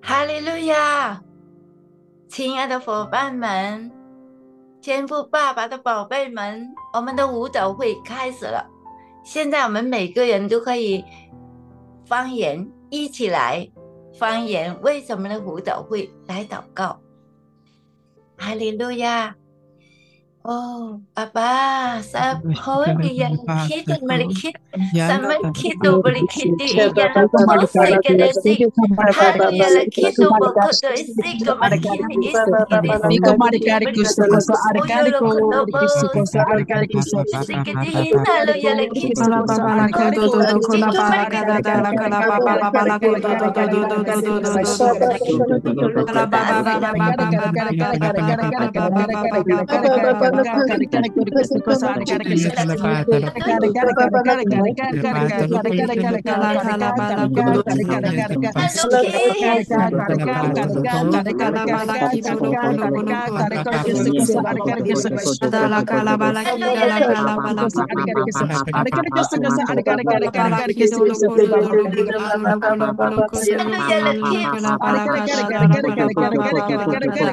哈利路亚！亲爱的伙伴们，天父爸爸的宝贝们，我们的舞蹈会开始了。现在我们每个人都可以方言一起来方言为什么的舞蹈会来祷告。哈利路亚！Oh, Aba, sa holy yang kid malikit, sama kido balikit iya la kose kedesi, hallelujah la kido bokoto isiko malikini isikidesi Niko kidi marikari kusu balikata, koso oyo arikari lo ko koto kusu bo koso arikari kusu isikidi hallelujah la kido kusu koso arikari ko kusu isiko kala malikata, kala kala kala baba baba la ko do do do do do do do do do do kala baba baba baba baba baba baba baba baba baba kusu koso arikari kusu kala kala kala kala kala kala kala kala kala kala kala bala ko do do do do do kala kala kala kala kala kala bala ki do do do do do kala kusu koso arikari kusu Adala kala bala ki dala kala bala ko arikari kusu koso arikari kala kala kala ki do lo ko do do lo ko do do lo ko lo ko lo ko do lo ko lo lo lo kala bala ka da da la kala baba baba baba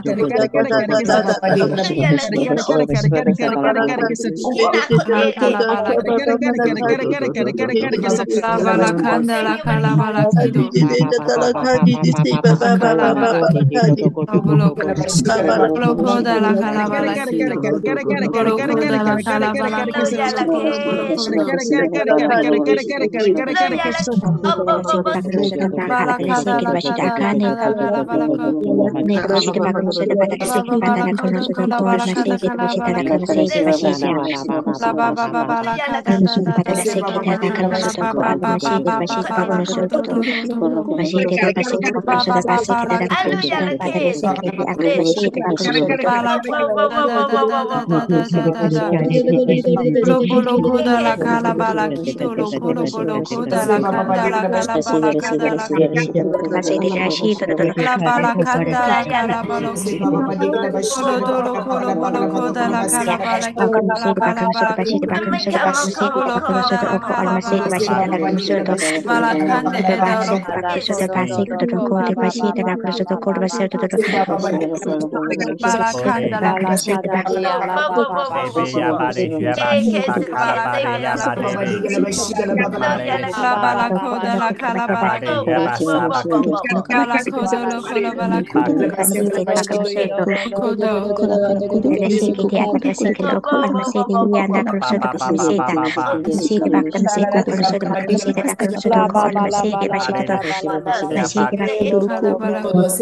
bala kanda la kala bala kido kala bala bolo bolo koda la kala bala kido bolo koda la kala bala kodo bolo bolo bolo kodo bala kada la kada la kada kala bala ko bala bala kodo kala bala kada kala bala kido la baba baba la kada da da da da la baba baba baba bala kodo do do do do baba baba la kada Hallelujah, la que bala kada da da da da da da da da da Loko loko da la kala bala kido loko loko loko da la kanda la kala bala kada la la bala kanda la kala bala kolo do loko loko loko da la kala bala kido la bala bala loko da la kala bala bala kanda e da loko bala kanda la kala bala kanda la la bala koda la kala bala bala kodo lo kola bala kodo kala bala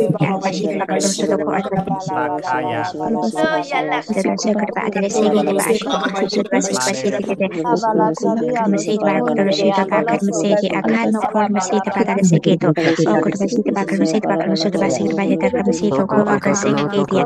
bala kala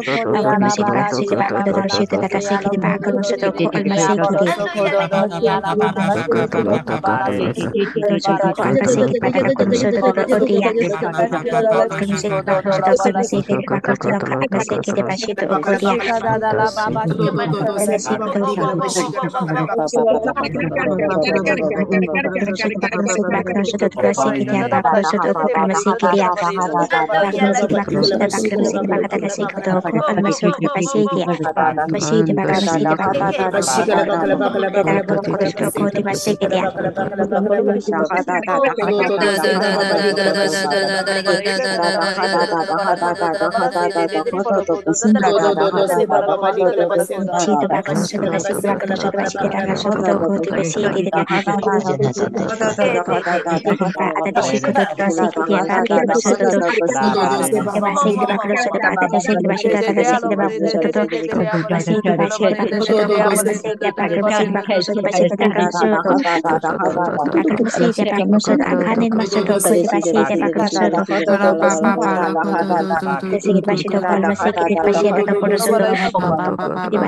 da da da da da da da da da da da da da da da da da da bala baba bala kodo do do do do do do baba baba baba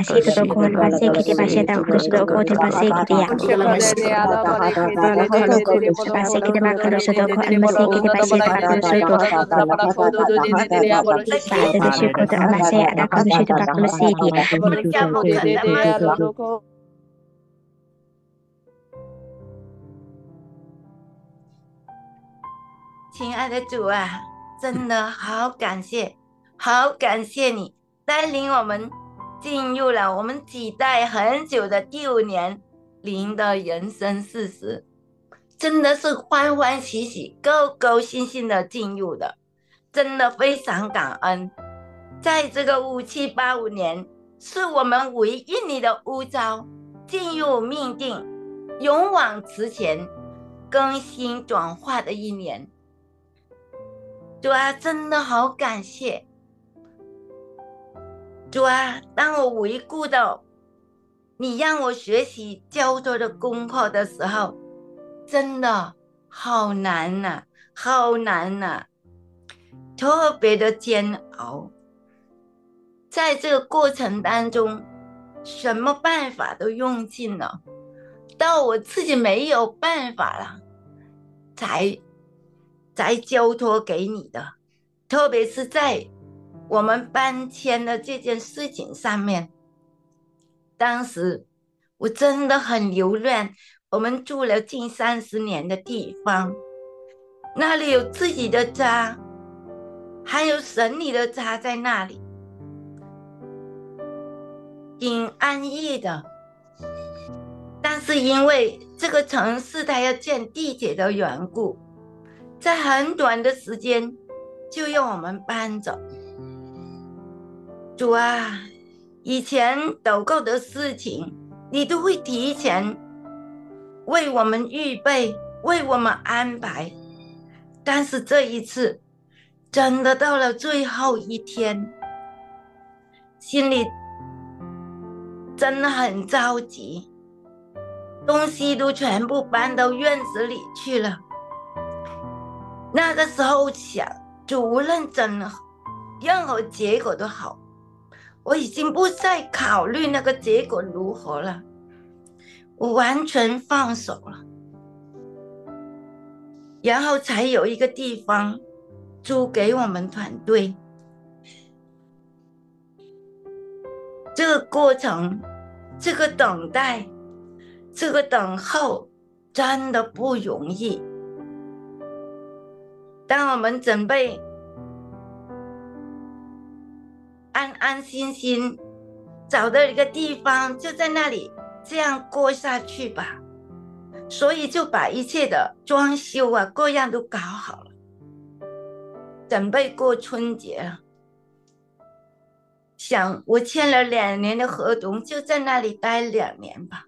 亲爱的主啊， 真的好感谢，好感谢你带领我们进入了我们期待很久的第5年灵的人生40，真的是欢欢喜喜、高高兴兴的进入的，真的非常感恩。在这个5785年，是我们回应你的呼召，进入命定，勇往直前，更新转化的一年。主啊，真的好感谢。主啊，当我回顾到你让我学习交托的功课的时候，真的好难啊，好难啊，特别的煎熬。在这个过程当中，什么办法都用尽了，到我自己没有办法了，才交托给你的。特别是在我们搬迁的这件事情上面，当时我真的很留恋我们住了近30年的地方，那里有自己的家，还有神里的家在那里，挺安逸的。但是因为这个城市它要建地铁的缘故，在很短的时间就要我们搬走。主啊，以前祷告的事情你都会提前为我们预备，为我们安排，但是这一次真的到了最后一天，心里真的很着急，东西都全部搬到院子里去了。那个时候想，主无论任何结果都好，我已经不再考虑那个结果如何了，我完全放手了。然后才有一个地方租给我们团队。这个过程，这个等待，这个等候真的不容易。当我们准备安安心心找到一个地方，就在那里这样过下去吧，所以就把一切的装修啊各样都搞好了，准备过春节了。想我签了2年的合同，就在那里待2年吧。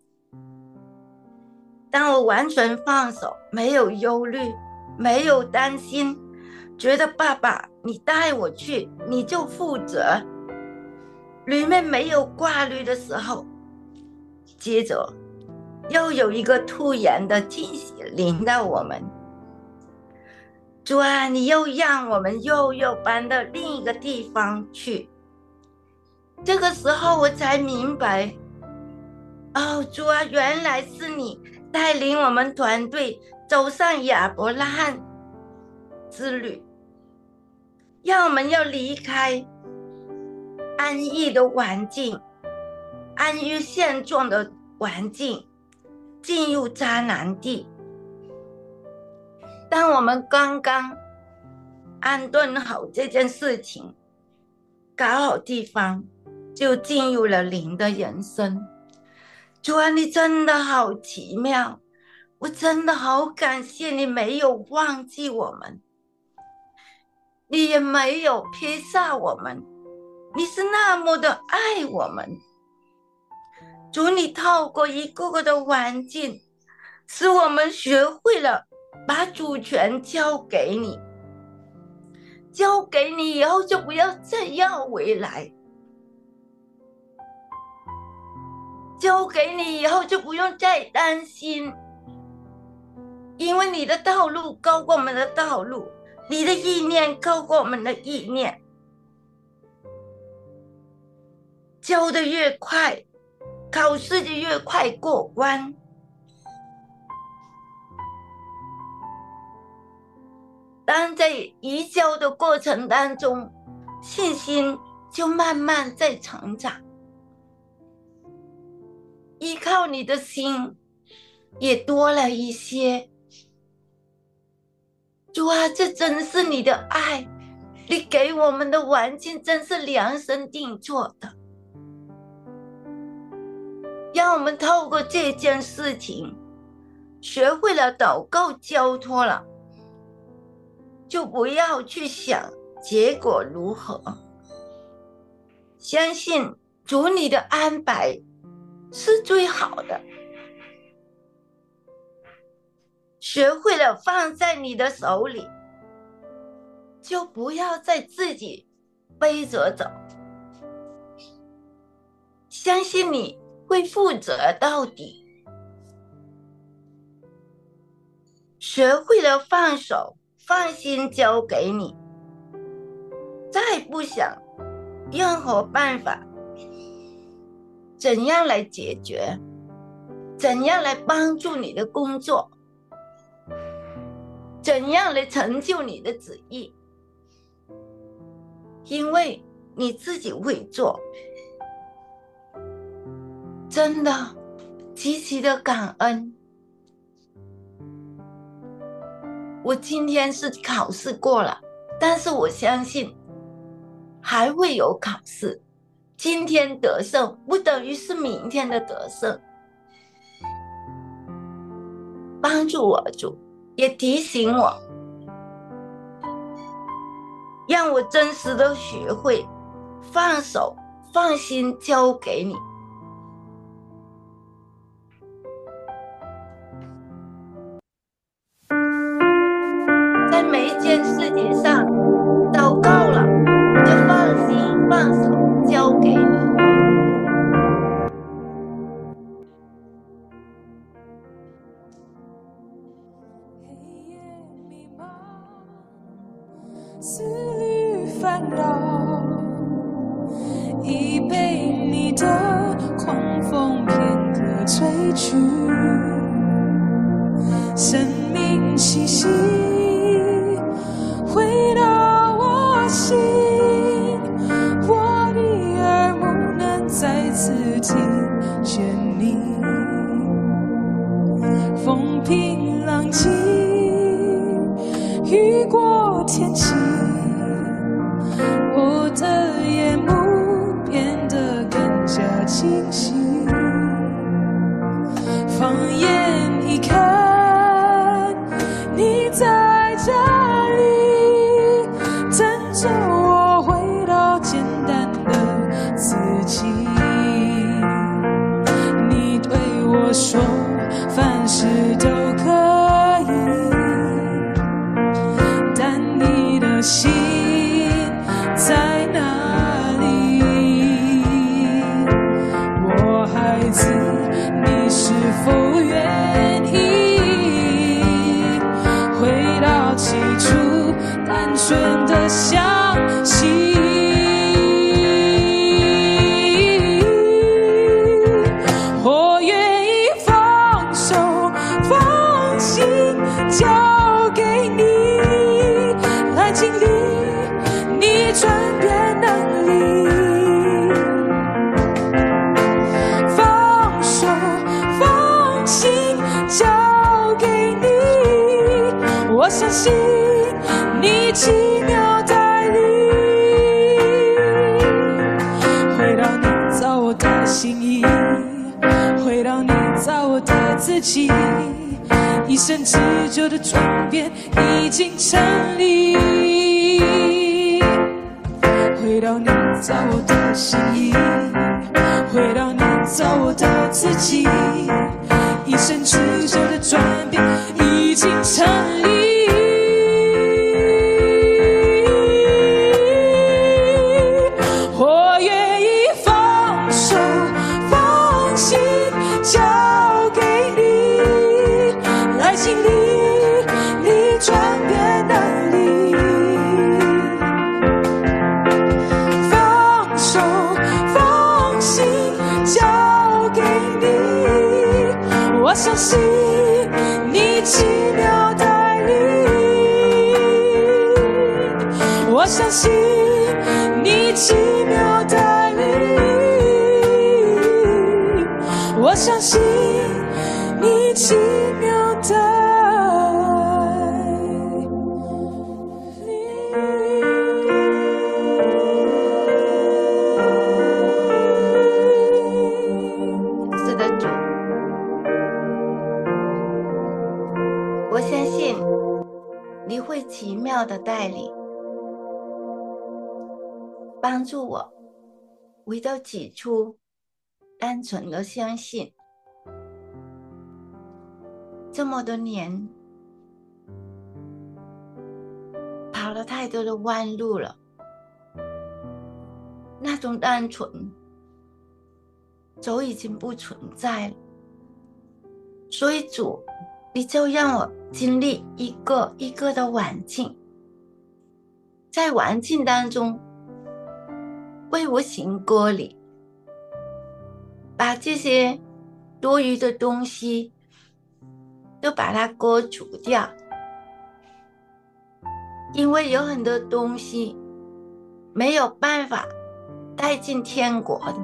当我完全放手，没有忧虑，没有担心，觉得爸爸你带我去你就负责，里面没有挂虑的时候，接着又有一个突然的惊喜临到我们。主啊，你又让我们又搬到另一个地方去。这个时候我才明白，哦，主啊，原来是你带领我们团队走上亚伯拉罕之旅，让我们要离开安逸的环境，安于现状的环境，进入迦南地。当我们刚刚安顿好这件事情，搞好地方，就进入了灵的人生。主啊，你真的好奇妙，我真的好感谢你没有忘记我们，你也没有撇下我们，你是那么的爱我们。主，你透过一个个的环境，使我们学会了把主权交给你，交给你以后就不要再要回来，交给你以后就不用再担心，因为你的道路高过我们的道路，你的意念高过我们的意念。交得越快，考试就越快过关。当在移交的过程当中，信心就慢慢在成长，依靠你的心也多了一些。 主啊，这真是你的爱，你给我们的环境真是量身定做的。让我们透过这件事情，学会了祷告交托了，就不要去想结果如何，相信主你的安排是最好的。学会了放在你的手里，就不要再自己背着走，相信你会负责到底。学会了放手，放心交给你，再不想任何办法怎样来解决，怎样来帮助你的工作，怎样来成就你的旨意，因为你自己会做。真的极其的感恩。我今天是考试过了，但是我相信还会有考试。今天得胜不等于是明天的得胜。帮助我主，也提醒我，让我真实的学会放手放心交给你。在每一件事情上祷告了，就放心放手交给你。 思虑烦扰，已被你的狂风片刻吹去，生命气息回到我心，我的耳目能再次听见你，风平浪静，雨过天晴，我的眼目变得更加清晰，放眼一看，你在这里，等着我回到简单的自己。你对我说，凡事都可以，但你的心在哪里？我孩子，你是否愿意回到起初单纯的相信？我愿意放手放心交给你，来经历你转变能力，放手放心交给你，我相信你奇妙带领，回到你造我的心意，回到你造我的自己，一生之久的转变已经成立，回到你造我的心意，回到你造我的自己，一生之久的转变已经成立。我愿意放手放心交给你，来经历你转变能力，放手放心交给你，我相信你奇妙带领，我相信你奇妙带领，我相信你奇妙带带领，帮助我回到起初单纯的相信。这么多年跑了太多的弯路了，那种单纯早已经不存在了。所以主，你就让我经历一个一个的环境，在环境当中为我行割礼，把这些多余的东西都把它割除掉。因为有很多东西没有办法带进天国的，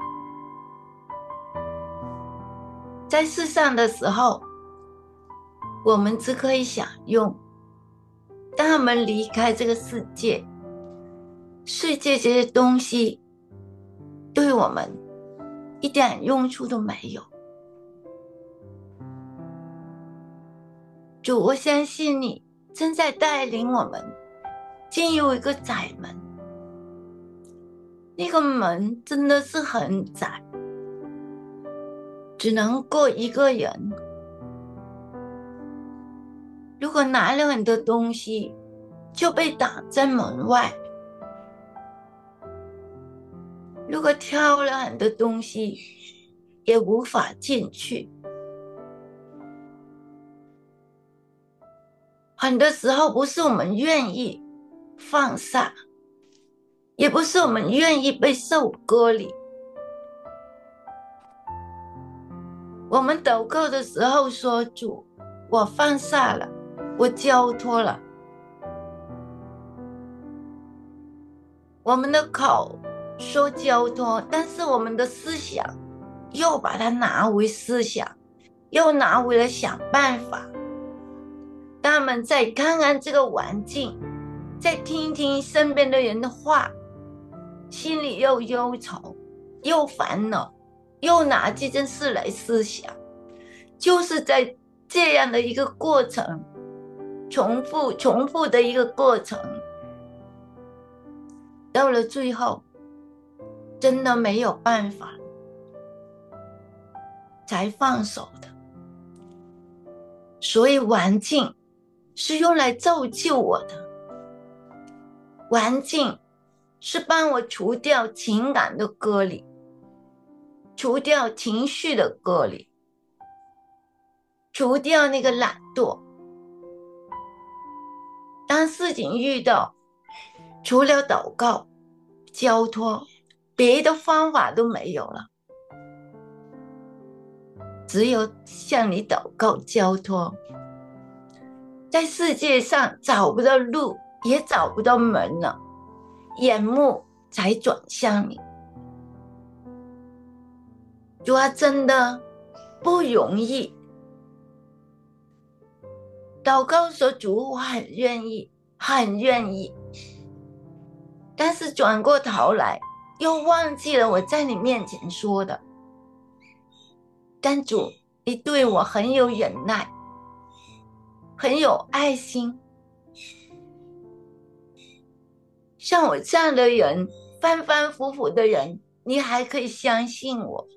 在世上的时候我们只可以享用，当我们离开这个世界，世界这些东西对我们一点用处都没有。主，我相信你正在带领我们进入一个窄门，那个门真的是很窄，只能过一个人。如果拿了很多东西就被挡在门外，如果挑了很多东西也无法进去。很多时候不是我们愿意放下，也不是我们愿意被受割礼。我们祷告的时候说，主，我放下了，我交托了。我们的口说交托，但是我们的思想又把它拿回思想，又拿回来想办法。当我们再看看这个环境，再听听身边的人的话，心里又忧愁又烦恼，又拿这件事来思想，就是在这样的一个过程，重复的一个过程，到了最后真的没有办法才放手的。所以环境是用来造就我的，环境是帮我除掉情感的割礼，除掉情绪的割礼，除掉那个懒惰。当事情遇到，除了祷告交托，别的方法都没有了，只有向你祷告交托。在世界上找不到路，也找不到门了，眼目才转向你。主啊，真的不容易。祷告说，主，我很愿意，很愿意，但是转过头来又忘记了我在你面前说的。但主，你对我很有忍耐，很有爱心。像我这样的人，反反复复的人，你还可以相信我。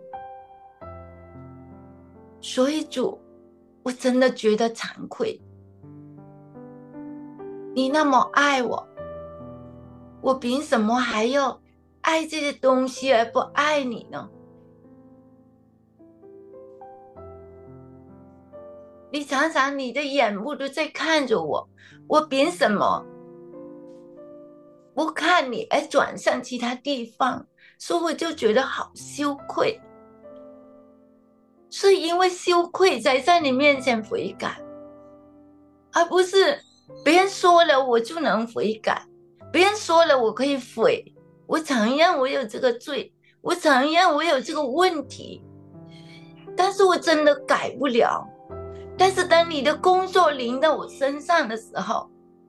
所以主，我真的觉得惭愧。你那么爱我，我凭什么还要爱这些东西而不爱你呢？你常常你的眼目都在看着我，我凭什么不看你而转向其他地方？所以我就觉得好羞愧，是因为羞愧才在你面前悔改，而不是别人说了我就能悔改，别人说了我可以悔。我承认我有这个罪，我承认我有这个问题，但是我真的改不了。但是当你的工作临到我身上的时候，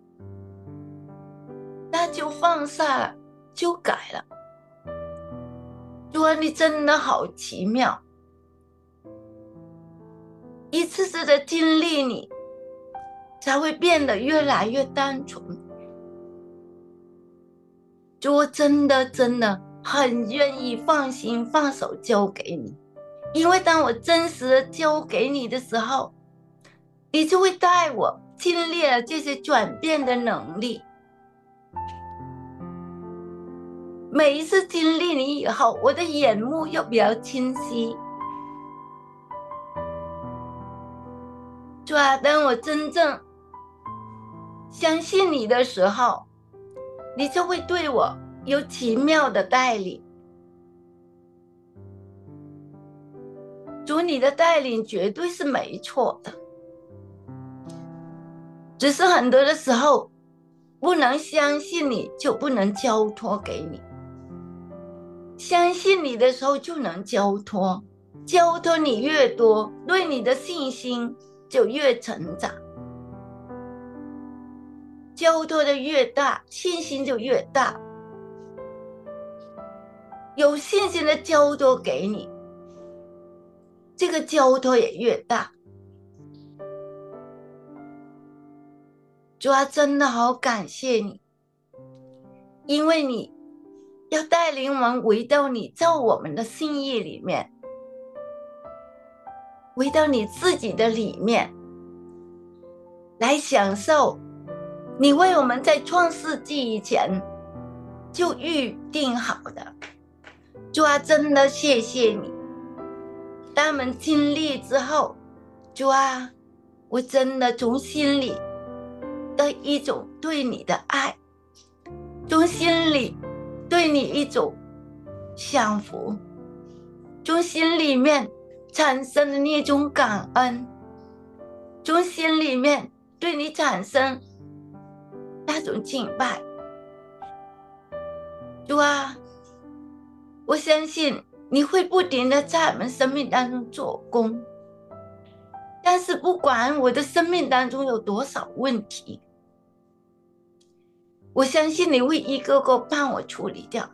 那就放下了，就改了。主啊，你真的好奇妙，一次次的经历你，才会变得越来越单纯， 主，我真的很愿意放心放手交给你，因为当我真实的交给你的时候，你就会带我经历了这些转变的能力。每一次经历你以后，我的眼目又比较清晰。主啊，当我真正相信你的时候，你就会对我有奇妙的带领。主，你的带领绝对是没错的，只是很多的时候不能相信你，就不能交托给你。相信你的时候就能交托，交托你越多，对你的信心就越成长，交托的越大，信心就越大。有信心的交托给你，这个交托也越大。主啊，真的好感谢你，因为你要带领我们回到你造我们的心意里面，回到你自己的里面，来享受你为我们在创世纪以前就预定好的。主啊，真的谢谢你，当我们经历之后，主啊，我真的从心里的一种对你的爱，从心里对你一种享福，从心里面产生的那种感恩，从心里面对你产生那种敬拜。主啊，我相信你会不停的在我们生命当中做工，但是不管我的生命当中有多少问题，我相信你会一个个帮我处理掉。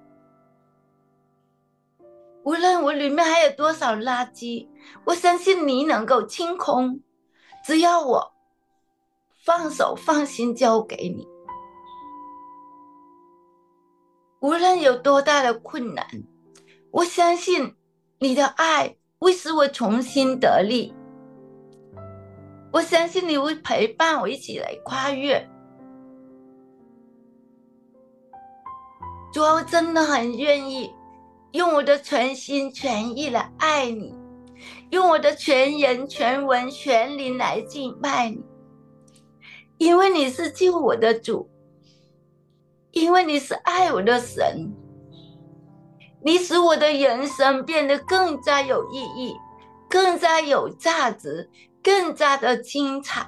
无论我里面还有多少垃圾，我相信你能够清空，只要我放手放心交给你。无论有多大的困难，我相信你的爱会使我重新得力，我相信你会陪伴我一起来跨越。主啊，我真的很愿意用我的全心全意来爱你，用我的全人全文全灵来敬拜你，因为你是救我的主，因为你是爱我的神，你使我的人生变得更加有意义，更加有价值，更加的精彩。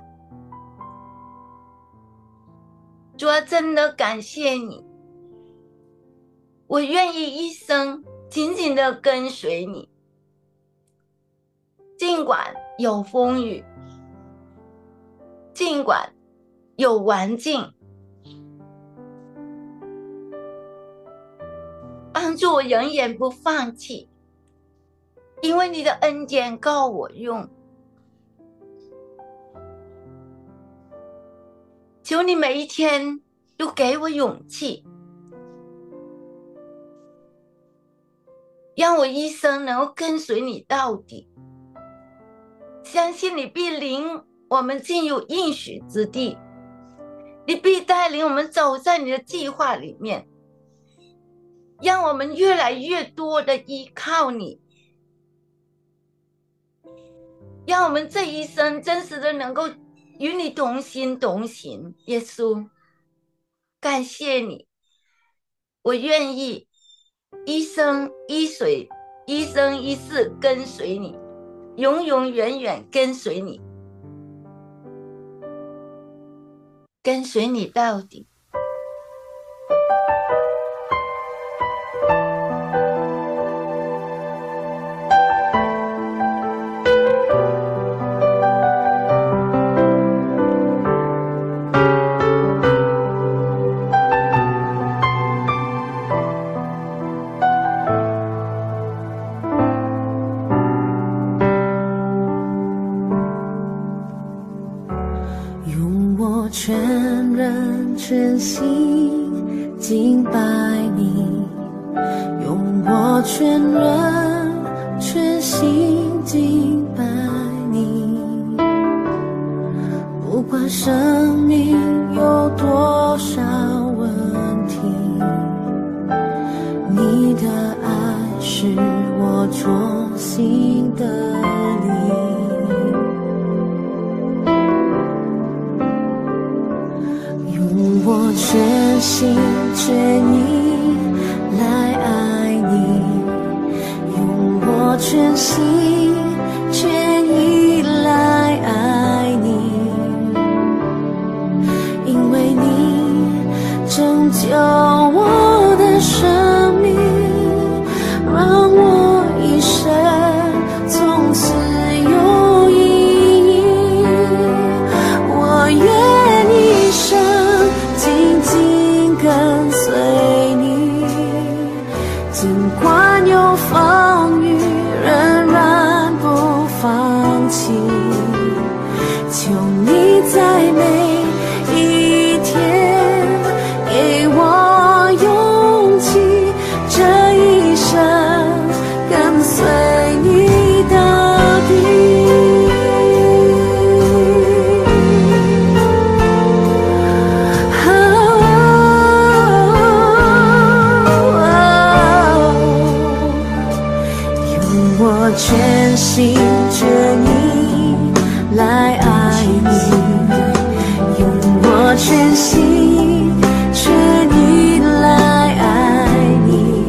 主啊，真的感谢你，我愿意一生紧紧的跟随你，尽管有风雨，尽管有环境，帮助我永远不放弃，因为你的恩典够我用。求你每一天都给我勇气，让我一生能够跟随你到底，相信你必领我们进入应许之地，你必带领我们走在你的计划里面，让我们越来越多的依靠你，让我们这一生真实的能够与你同心同行。耶稣，感谢你，我愿意一生一世一生一世跟随你，永永远远跟随你，跟随你到底。 用我全人全心敬拜你，用我全人全心敬拜你。不管生命有多少问题，你的爱是我重新的力。用我全心全意来爱你，用我全心全意来爱你，因为你拯救我的生命，让我一生从此有意义。我愿一生紧紧跟随你，尽管有风雨，仍然不放弃。求你在每一天给我勇气，这一生跟随你到底。用我全心全意来爱你，用我全心全意来爱你，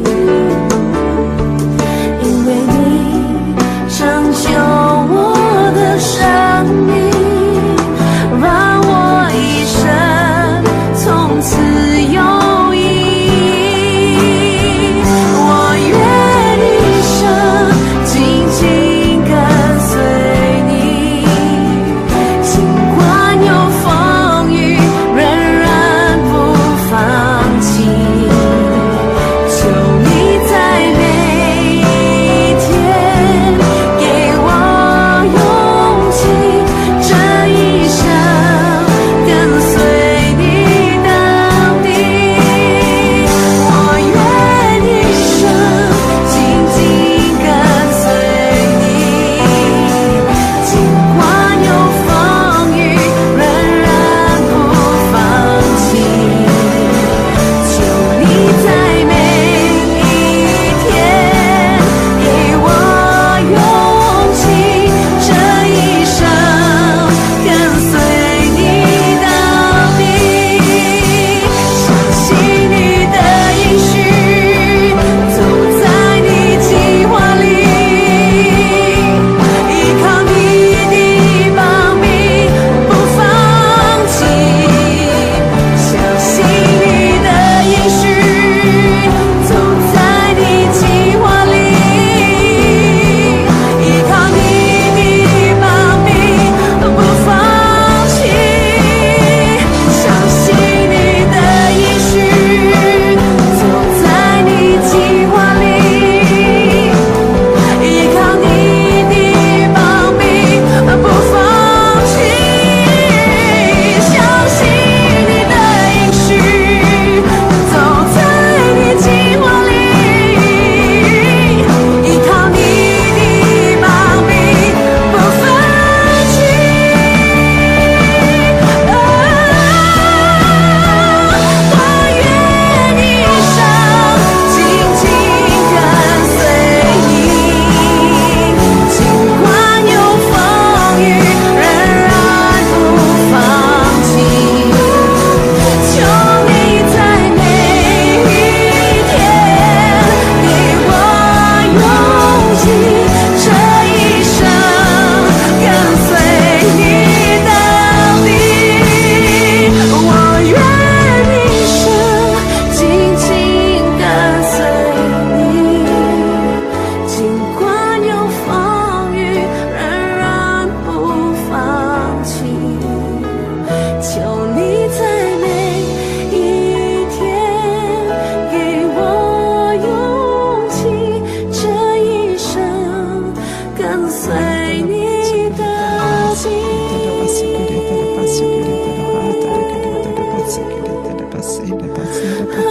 因为你拯救我的生命，让我一生从此有意义。我愿一生紧紧跟随你，尽管有风雨，仍然不放弃。求你在每一天给我勇气，这一生跟随你到底。我愿一生紧紧跟随你，尽管有风雨，仍然不放弃。求你在每一天给我勇气，这一生跟随你到底。相信你的应许，走在你计划里，依靠你的保庇，不放弃。相信你的应许，走在你计划里，依靠你的保庇，不放弃。相信你的应许，走在你计划里，依靠你的保庇，不放弃。相信你的应许，走在你计划里，依靠你的保庇，不放弃。我愿一生紧紧跟随你，尽管有风雨，仍然不放弃。求你在每一天给我勇气，这一生跟随你到底。我愿一生紧紧跟随你，尽管有风雨，仍然不放弃。求你在每一天给我勇气，这一生跟随你到底。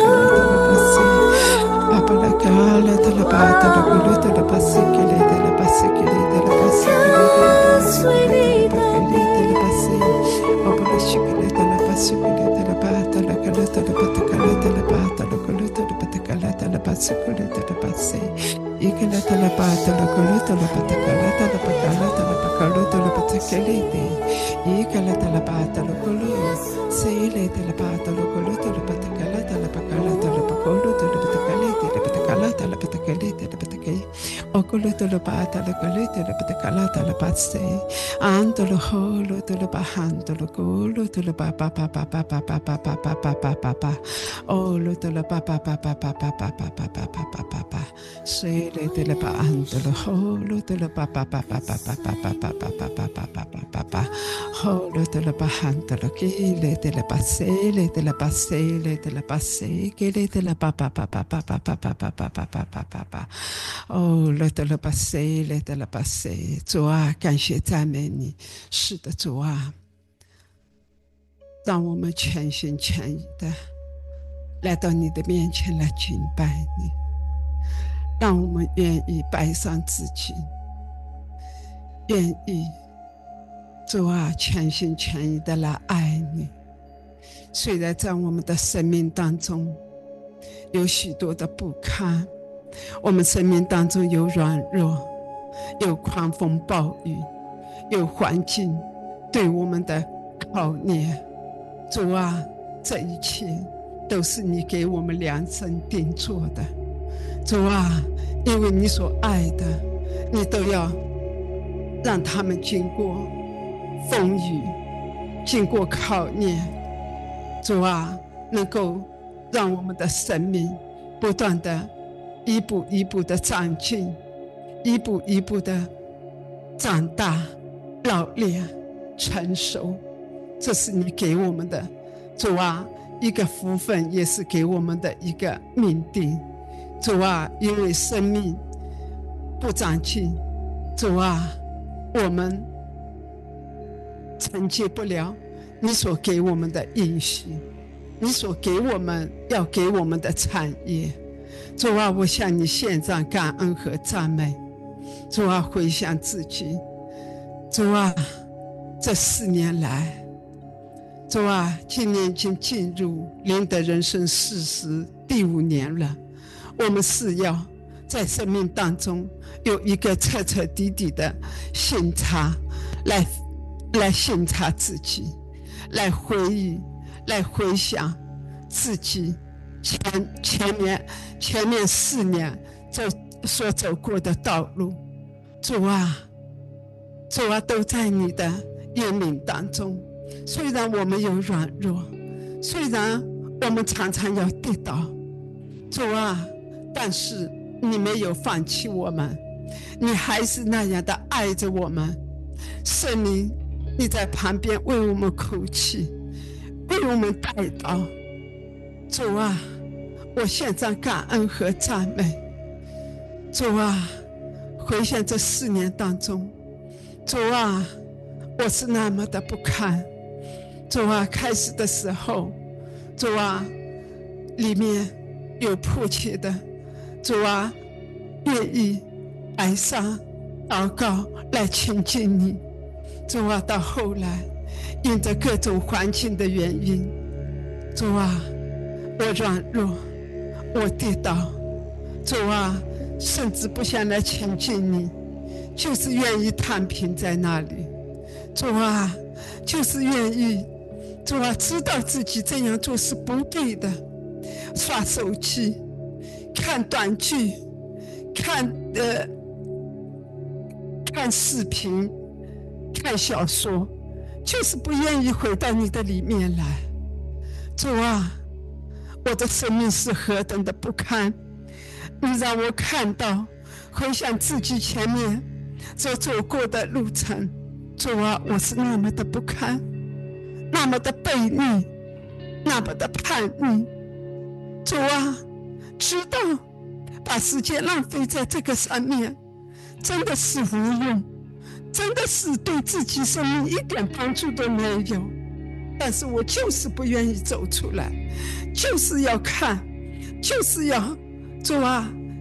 主啊，感谢赞美你。是的，主啊，让我们全心全意的来到你的面前来敬拜你，让我们愿意摆上自己，愿意主啊全心全意的来爱你。虽然在我们的生命当中有许多的不堪，我们生命当中有软弱，有狂风暴雨，有环境对我们的考验，主啊，这一切都是你给我们量身定做的。主啊，因为你所爱的，你都要让他们经过风雨，经过考验。主啊，能够让我们的生命不断的一步一步的长进，一步一步的长大、老练、成熟，这是你给我们的。主啊，一个福分，也是给我们的一个命定。主啊，因为生命不长进，主啊，我们承接不了你所给我们的应许，你所给我们要给我们的产业。主啊，我向你献上感恩和赞美。主啊，回想自己，主啊，这4年来，主啊，今年已经进入灵的人生40第5年了。我们是要在生命当中有一个彻彻底底的省察，来省察自己，来回忆，来回想自己前面4年所走过的道路。主啊，都在你的怜悯当中。虽然我们有软弱，虽然我们常常要跌倒，主啊，但是你没有放弃我们，你还是那样的爱着我们。圣灵，你在旁边为我们哭泣，为我们带祷。主啊，我献上感恩和赞美。主啊，回想这4年当中，主啊，我是那么的不堪。主啊，开始的时候，主啊，里面有迫切的，主啊，愿意哀伤祷告来亲近你。主啊，到后来因着各种环境的原因，主啊，我软弱，我跌倒，主啊，甚至不想来亲近你，就是愿意躺平在那里。主啊，就是愿意，主啊，知道自己这样做是不对的，刷手机，看短剧，看视频，看小说，就是不愿意回到你的里面来。主啊，我的生命是何等的不堪，你让我看到，回想自己前面所走过的路程。主啊，我是那么的不堪，那么的悖逆，那么的叛逆。主啊，知道把时间浪费在这个上面真的是无用，真的是对自己生命一点帮助都没有。但是我就是不愿意走出来，就是要看，就是要主啊，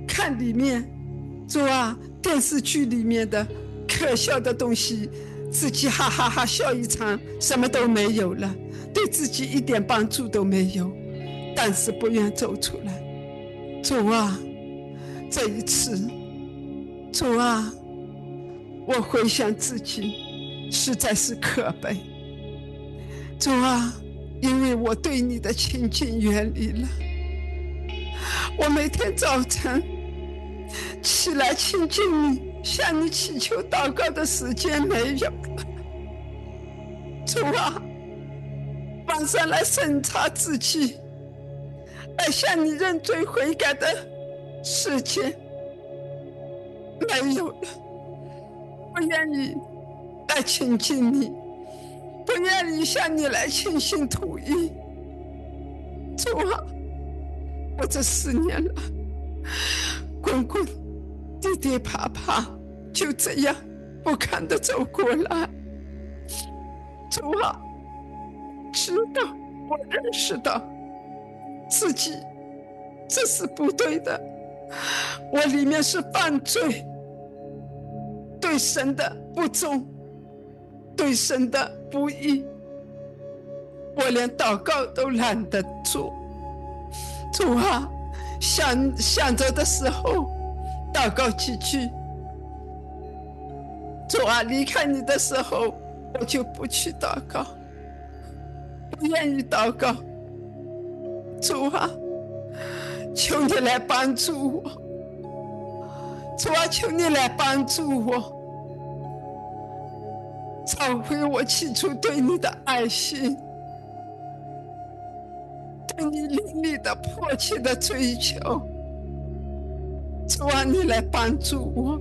看里面，主啊，电视剧里面的可笑的东西，自己哈哈哈笑一场，什么都没有了，对自己一点帮助都没有，但是不愿走出来。主啊，这一次，主啊，我回想自己实在是可悲。主啊，因为我对你的亲近远离了，我每天早晨起来亲近你，向你祈求祷告的时间没有了。主啊，晚上来审查自己，来向你认罪悔改的时间没有了，不愿意来亲近你，不愿意向你来倾心吐意。主啊，我这4年了，滚滚跌跌爬爬，就这样不堪地走过来。主啊，知道我认识到自己这是不对的，我里面是犯罪，对神的不忠，对神的不义，我连祷告都懒得做。主啊，想着的时候祷告几句，主啊，离开你的时候我就不去祷告，不愿意祷告。主啊，求你来帮助我，主啊，求你来帮助我，找回我起初对你的爱心，对你灵力的迫切的追求。主啊，你来帮助我。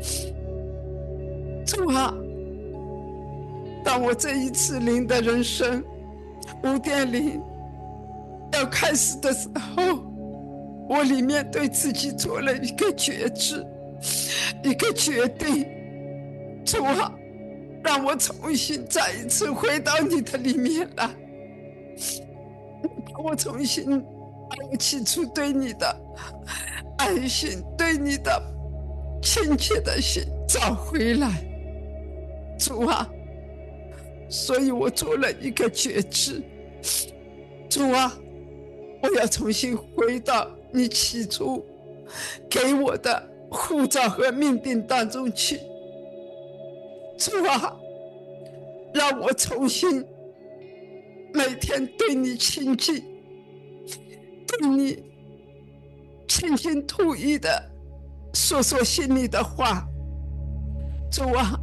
主啊，当我这一次灵的人生 5.0 要开始的时候，我里面对自己做了一个决志，一个决定。主啊，让我重新再一次回到你的里面来，把我重新把我起初对你的爱心，对你的亲切的心找回来。主啊，所以我做了一个决志。主啊，我要重新回到你起初给我的呼召和命定当中去。主啊，让我重新每天对你亲近，对你倾心吐意的说说心里的话。主啊，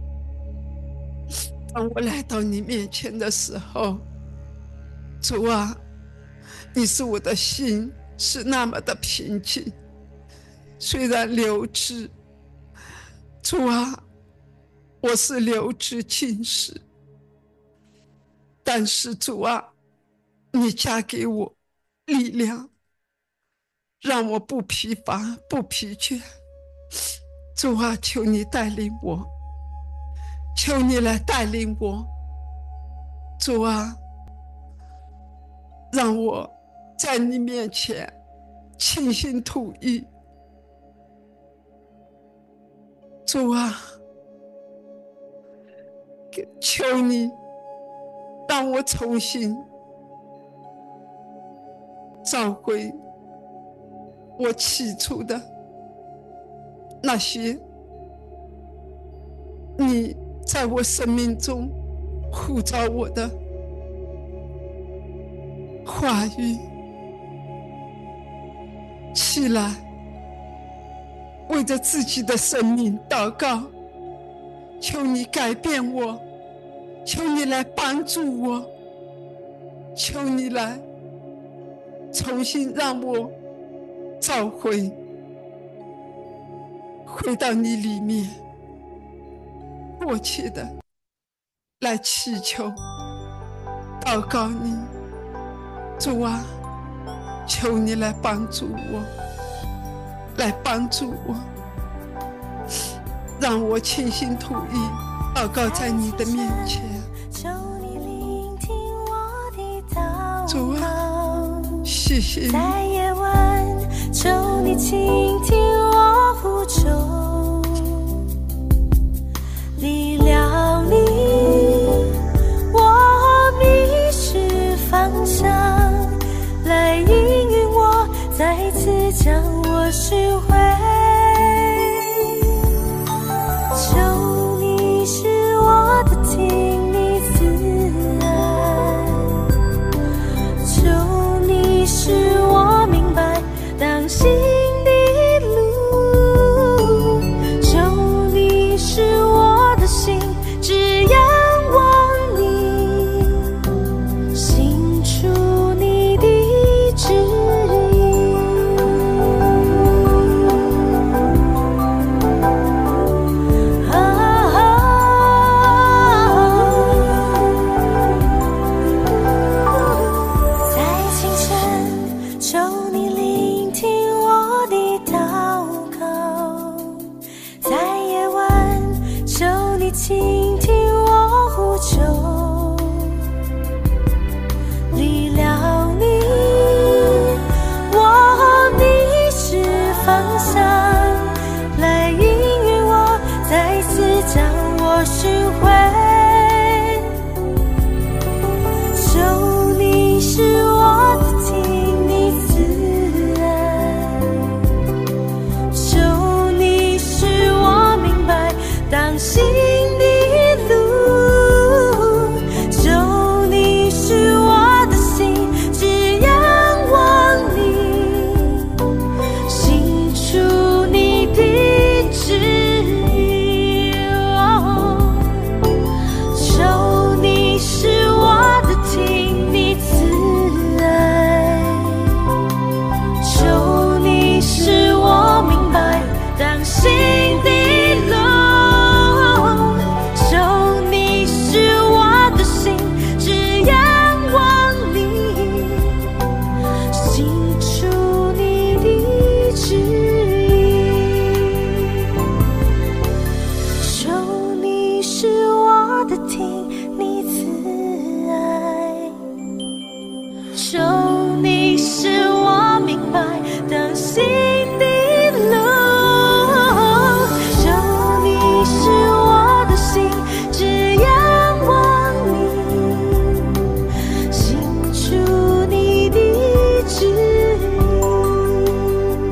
当我来到你面前的时候，主啊，你是我的心是那么的平静，虽然流质，主啊，我是流质进食，但是主啊，你加给我力量，让我不疲乏不疲倦。主啊，求你带领我，求你来带领我。主啊，让我在你面前倾心吐意。主啊，求你让我重新找回我起初的那些你在我生命中呼召我的话语。起来，为着自己的生命祷告，求你改变我，求你来帮助我，求你来重新让我找回到你里面，迫切的来祈求祷告你。主啊，求你来帮助我，来帮助我，让我倾心吐意祷告在你的面前。主啊，谢谢你。 在夜晚，求你倾听我呼求，力量里我迷失方向，来引领我，再次将我寻回。求你是我的听你慈爱，求你使我明白当心的路，求你使我的心只仰望你，行出你的旨意。在清晨，求你聆听我的祷告；在夜晚，求你倾听我呼求。力量你，我迷失方向，来引领我，再次将我寻回。求你是我的听你慈爱，求你使我明白当心的路，求你使我的心只仰望你，行出你的旨意。求你使我的听你慈爱，求你使我明白当心的路，求你使我的心只仰望你，行出你的旨意。求你使我的听你慈爱，求你使我明白当心的路，求你使我的心只仰望你，行出你的旨意。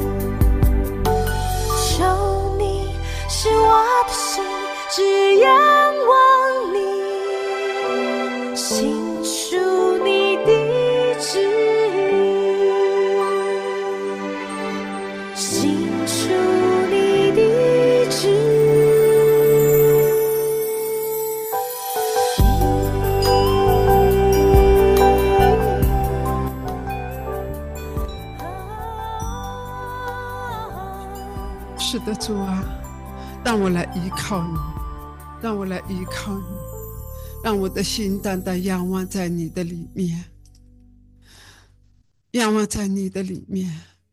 求你使我的心只仰望你，行出你的旨意，行出你的旨意。 是的，主啊，让我来依靠你，让我来依靠你，让我的心单单仰望在你的里面，仰望在你的里面，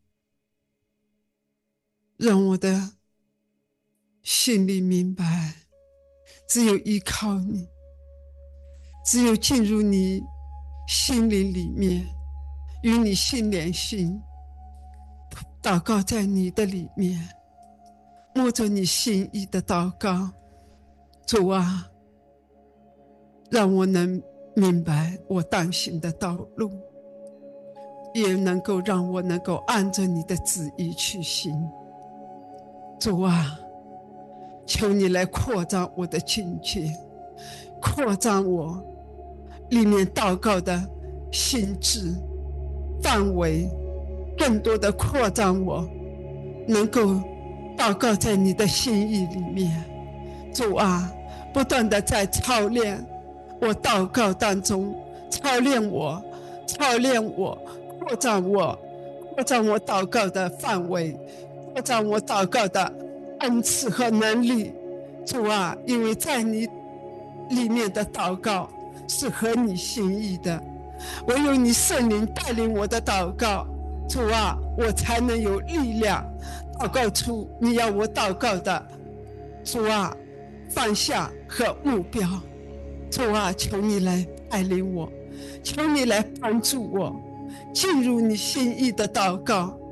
让我的心里明白，只有依靠你，只有进入你心灵里面，与你心连心，祷告在你的里面，摸着你心意的祷告。主啊，让我能明白我当行的道路，也能够让我能够按着你的旨意去行。主啊，求你来扩张我的境界，扩张我里面祷告的心智范围，更多的扩张我能够祷告在你的心意里面。主啊，不断的在操练我祷告当中，操练我，扩张我祷告的范围，扩张我祷告的恩赐和能力。主啊，因为在你里面的祷告是合你心意的，唯有你圣灵带领我的祷告，主啊，我才能有力量祷告出你要我祷告的，主啊，方向和目标。主啊，求你来带领我，求你来帮助我进入你心意的祷告，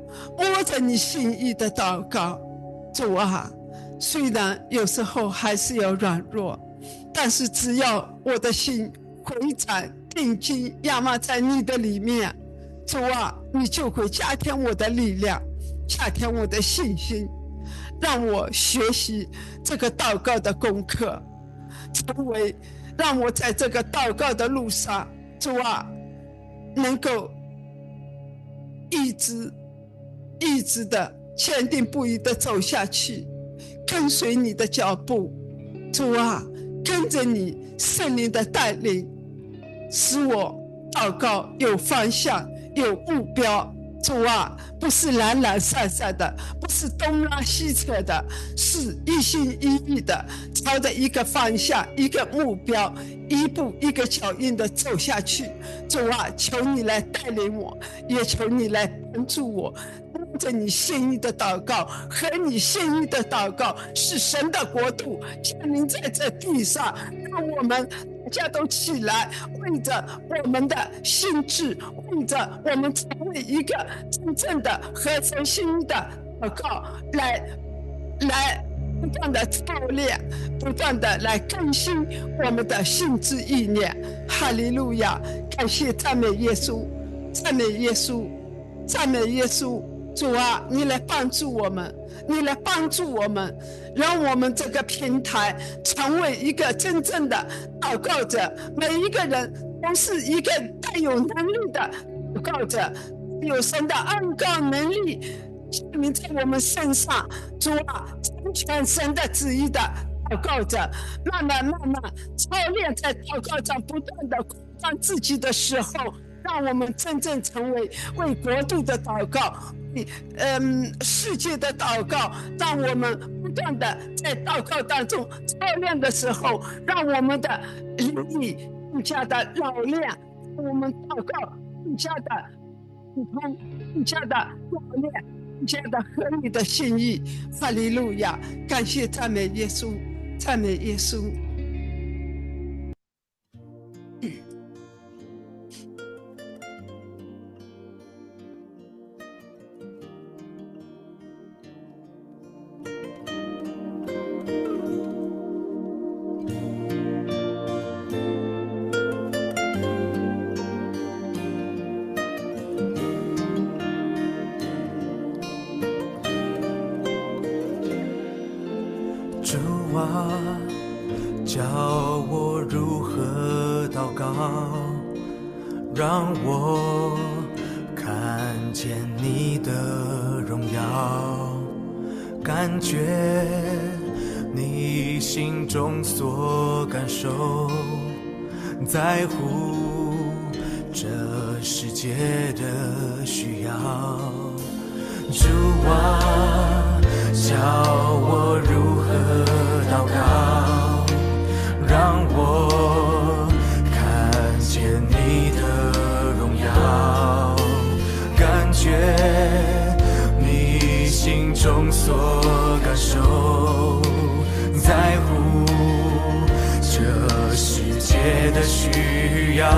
摸着你心意的祷告。主啊，虽然有时候还是有软弱，但是只要我的心回转定睛仰望在你的里面，主啊，你就会加添我的力量，加添我的信心，让我学习这个祷告的功课，让我在这个祷告的路上，主啊，能够一直的坚定不移的走下去，跟随你的脚步。主啊，跟着你圣灵的带领，使我祷告有方向有目标。主啊，不是懒懒散散的，不是东拉西扯的，是一心一意的朝着一个方向一个目标，一步一个脚印的走下去。主啊，求你来带领我，也求你来帮助我，按着你心意的祷告和你心意的祷告，使神的国度降临在这地上。让我们大家都起来，为着我们的心志，为着我们成为一个真正的合神心意的祷告，来不断的操练，不断的来更新我们的心志意念。哈利路亚！感谢赞美耶稣，赞美耶稣，赞美耶稣。主啊，你来帮助我们，你来帮助我们，让我们这个平台成为一个真正的祷告者。每一个人都是一个带有能力的祷告者，有神的恩膏能力降临在我们身上。主啊，成全神的旨意的祷告者，慢慢操练在祷告上，不断的扩张自己的时候，让我们真正成为为国度的祷告，世界的祷告。让我们不断的在祷告当中操练的时候，让我们的灵力更加的老练，让我们祷告更加的普通，更加的老练，更加的合你的心意。哈利路亚！感谢赞美耶稣，赞美耶稣。 教我如何祷告，让我看见你的荣耀，感觉你心中所感受，在乎这世界的需要。主啊，教我如何祷告，让我看见你的荣耀，感觉你心中所感受，在乎这世界的需要。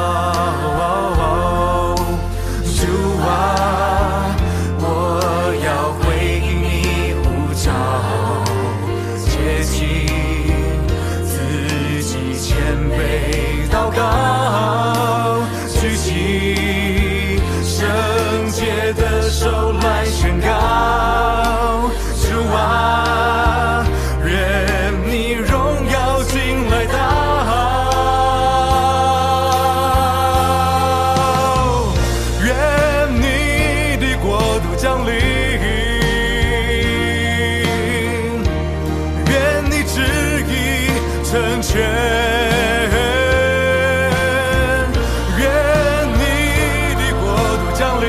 主啊，我要回应你呼召，竭尽自己谦卑祷告，举起圣洁的手来宣告。主啊，愿你荣耀进来到，愿你的国度降临，愿你旨意成全，愿你的国度降临，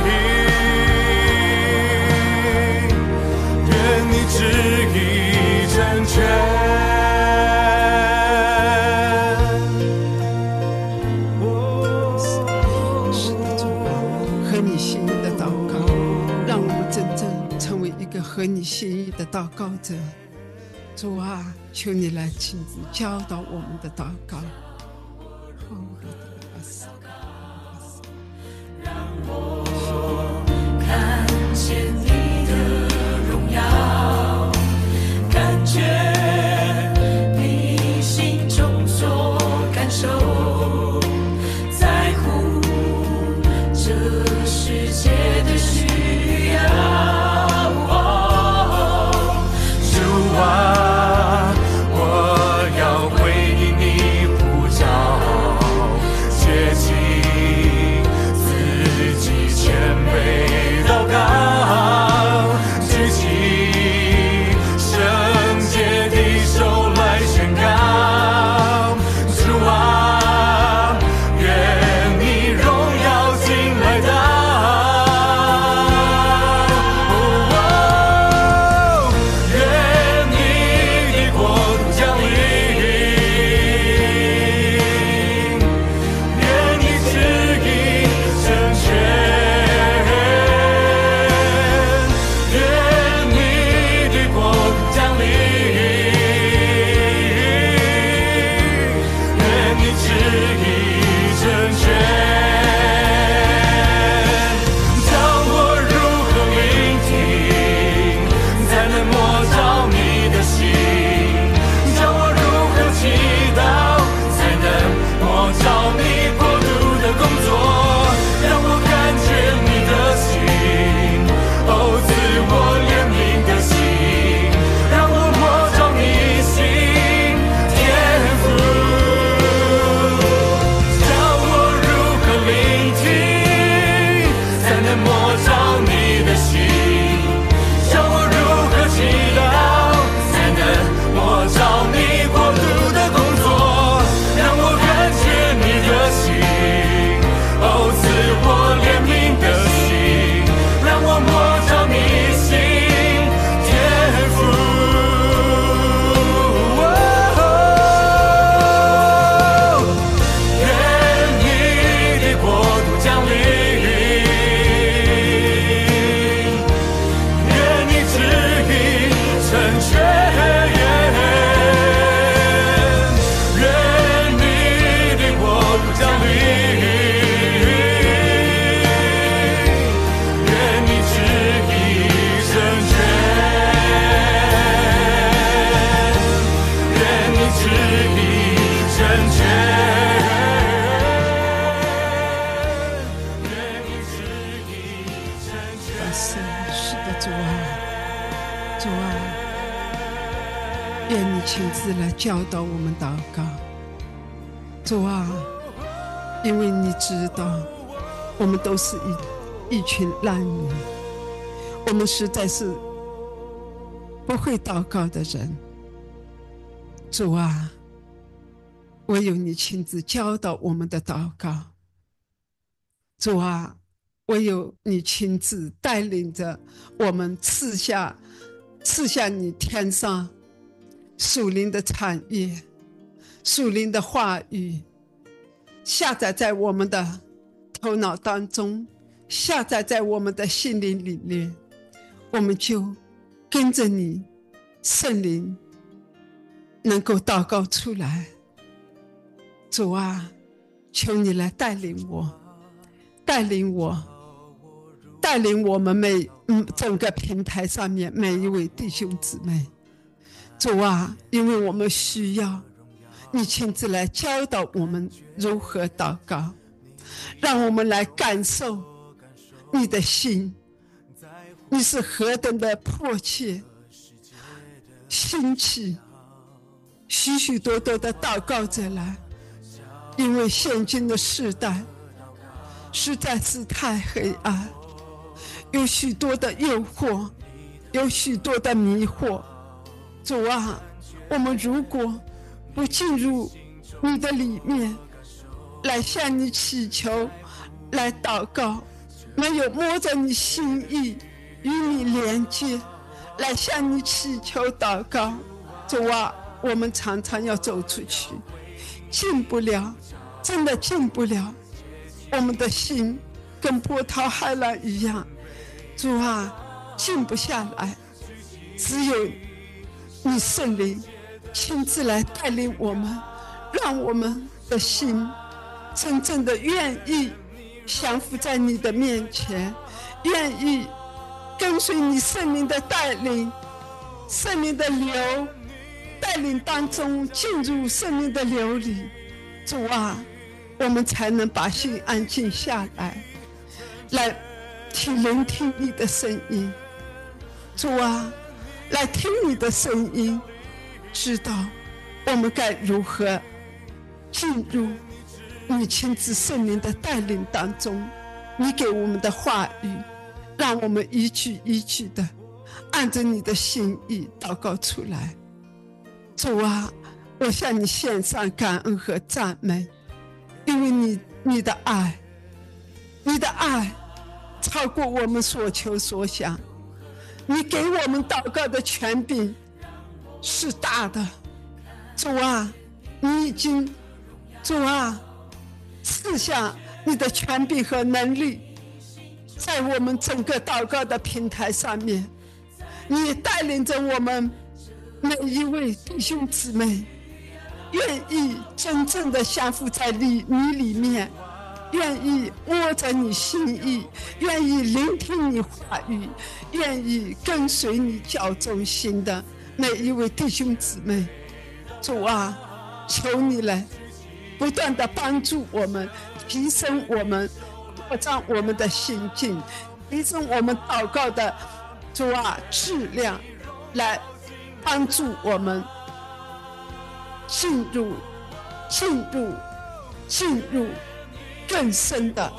愿你旨意成全。 合你心意的祷告，让我们真正成为一个合你心意的祷告者。主啊，求你来亲自教导我们的祷告。 让我看是的，主啊，主啊，愿你亲自来教导我们祷告。主啊，因为你知道我们都是一群烂泥，我们实在是不会祷告的人。主啊，唯有你亲自教导我们的祷告。主啊，唯有你亲自带领着我们赐下你天上属灵的产业，属灵的话语下载在我们的头脑当中，下载在我们的心灵里面，我们就跟着你圣灵能够祷告出来。主啊，求你来带领我，带领我们整个平台上面每一位弟兄姊妹。主啊，因为我们需要你亲自来教导我们如何祷告，让我们来感受你的心，你是何等的迫切，兴起许许多多的祷告者来。因为现今的世代实在是太黑暗，有许多的诱惑，有许多的迷惑。主啊，我们如果不进入你的里面来向你祈求，来祷告，没有摸着你心意与你连接，来向你祈求祷告，主啊，我们常常要走出去，进不了，真的进不了，我们的心跟波涛骇浪一样，主啊，静不下来。只有你圣灵亲自来带领我们，让我们的心真正的愿意降服在你的面前，愿意跟随你圣灵的带领，圣灵的流带领当中进入圣灵的流里。主啊，我们才能把心安静下来，来聆听你的声音。主啊，来听你的声音，知道我们该如何进入你亲自圣灵的带领当中，你给我们的话语，让我们一句一句的按着你的心意祷告出来。主啊，我向你献上感恩和赞美，因为你的爱超过我们所求所想，你给我们祷告的权柄是大的。主啊，你已经赐下你的权柄和能力在我们整个祷告的平台上面，你带领着我们每一位弟兄姊妹愿意真正的降服在你里面，愿意摸着你心意，愿意聆听你话语，愿意跟随你脚中心的每一位弟兄姊妹。主啊，求你来不断的帮助我们，提升我们，扩张我们的心境，提升我们祷告的主啊质量，来帮助我们进入更深的，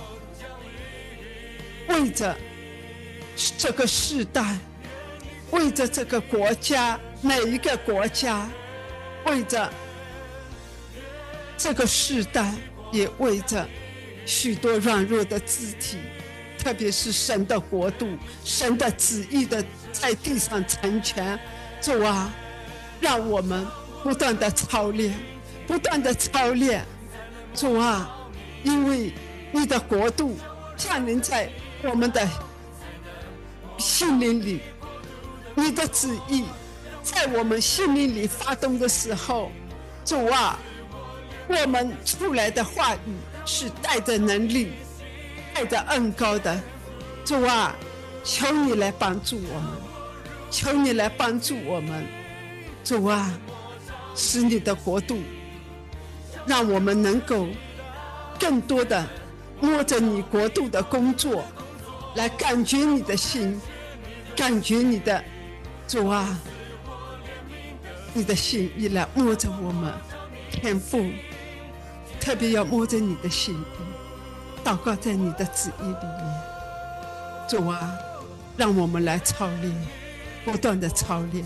为着这个世代，为着这个国家，每一个国家，为着这个世代，也为着许多软弱的肢体，特别是神的国度，神的旨意的在地上成全。主啊，让我们不断的操练，不断的操练。主啊，因为你的国度降临在我们的心灵里，你的旨意在我们心灵里发动的时候，主啊，我们出来的话语是带着能力，带着恩膏的。主啊，求你来帮助我们，求你来帮助我们。主啊，使你的国度让我们能够更多的摸着你国度的工作， 来感觉你的心，感觉你的主啊，你的心意来摸着我们，天父特别要摸着你的心意，祷告在你的旨意里面。主啊，让我们来操练，不断的操练。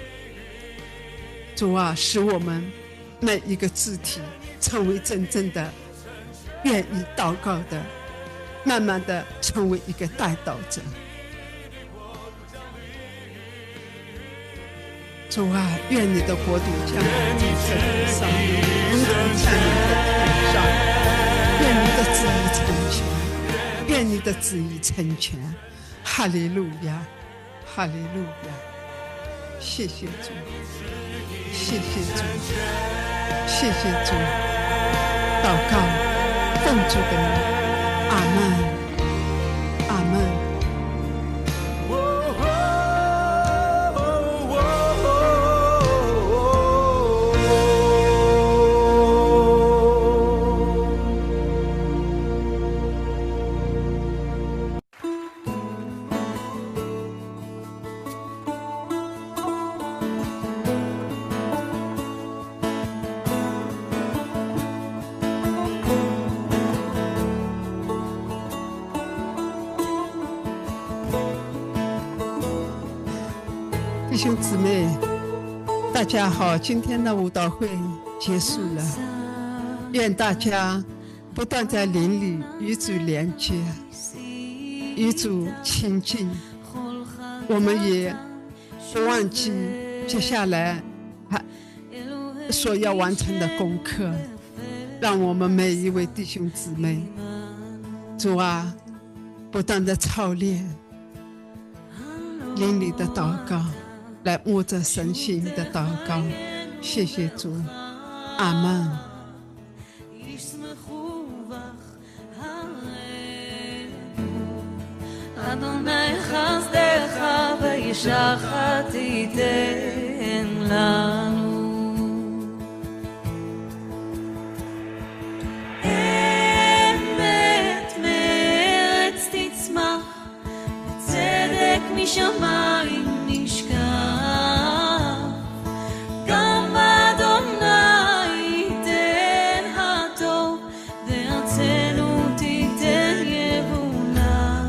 主啊，使我们每一个肢体成为真正的愿意祷告的，慢慢的成为一个代祷者。主啊，愿你的国度降临在地上，如同降临在天上。愿你的旨意成全，愿你的旨意成全。哈利路亚，哈利路亚！谢谢主，谢谢主，谢谢主！祷告，奉主的名，阿们，阿们。弟兄姊妹，大家好，今天的舞蹈会结束了，愿大家不断在灵里与主连接，与主亲近。我们也不忘记接下来所要完成的功课，让我们每一位弟兄姊妹，主啊，不断的操练灵里的祷告，来摸着神心的祷告。谢谢主，阿们。 אדוני חסדך וישעך תיתן לנו. אמת מארץ תצמח, וצדק משמיים נשקף. גם אדוני ייתן הטוב, וארצנו תיתן יבולה.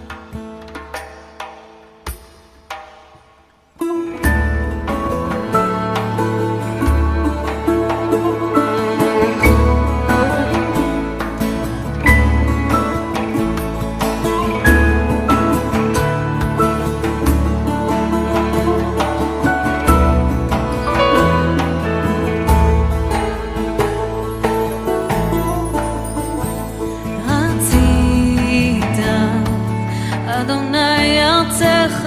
אדוני ארצך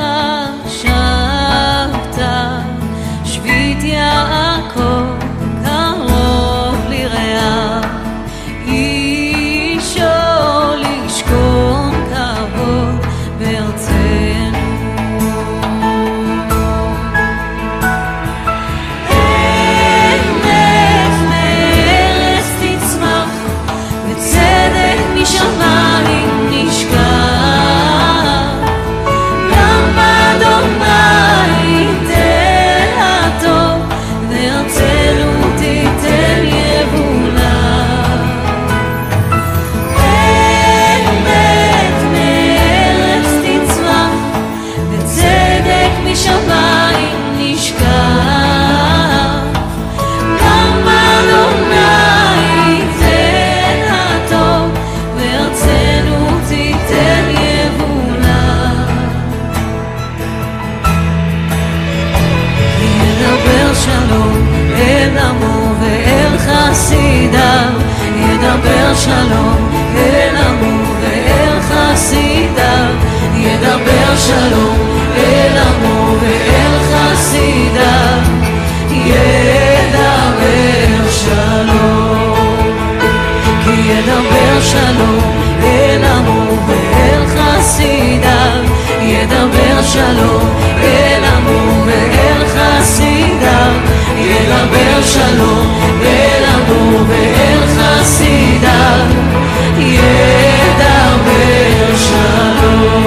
שבתה, שביט יעקב קרוב לרעה, אישו לשכון כבוד בארצנו. אמת מארץ תצמח, וצדק משמיים נשקף. ידבר שלום אל עמו ואל חסידיו, ידבר שלום אל עמו ואל חסידיו, ידבר שלום. כי ידבר שלום אל עמו ואל חסידיו, ידבר שלום אל עמו ואל חסידיו, ידבר שלום אל עמו ואל חסידיו, ידבר שלום.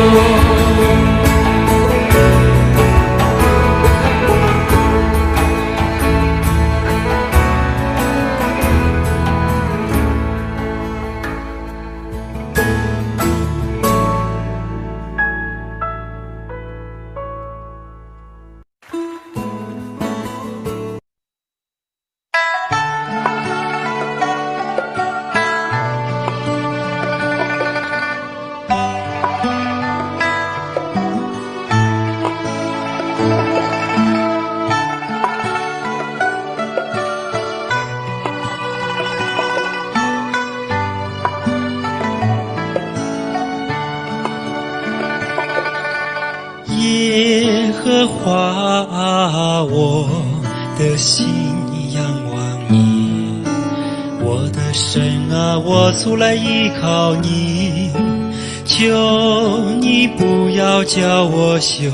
耶和华，我的心仰望你，我的神啊，我出来依靠你，求你不要叫我羞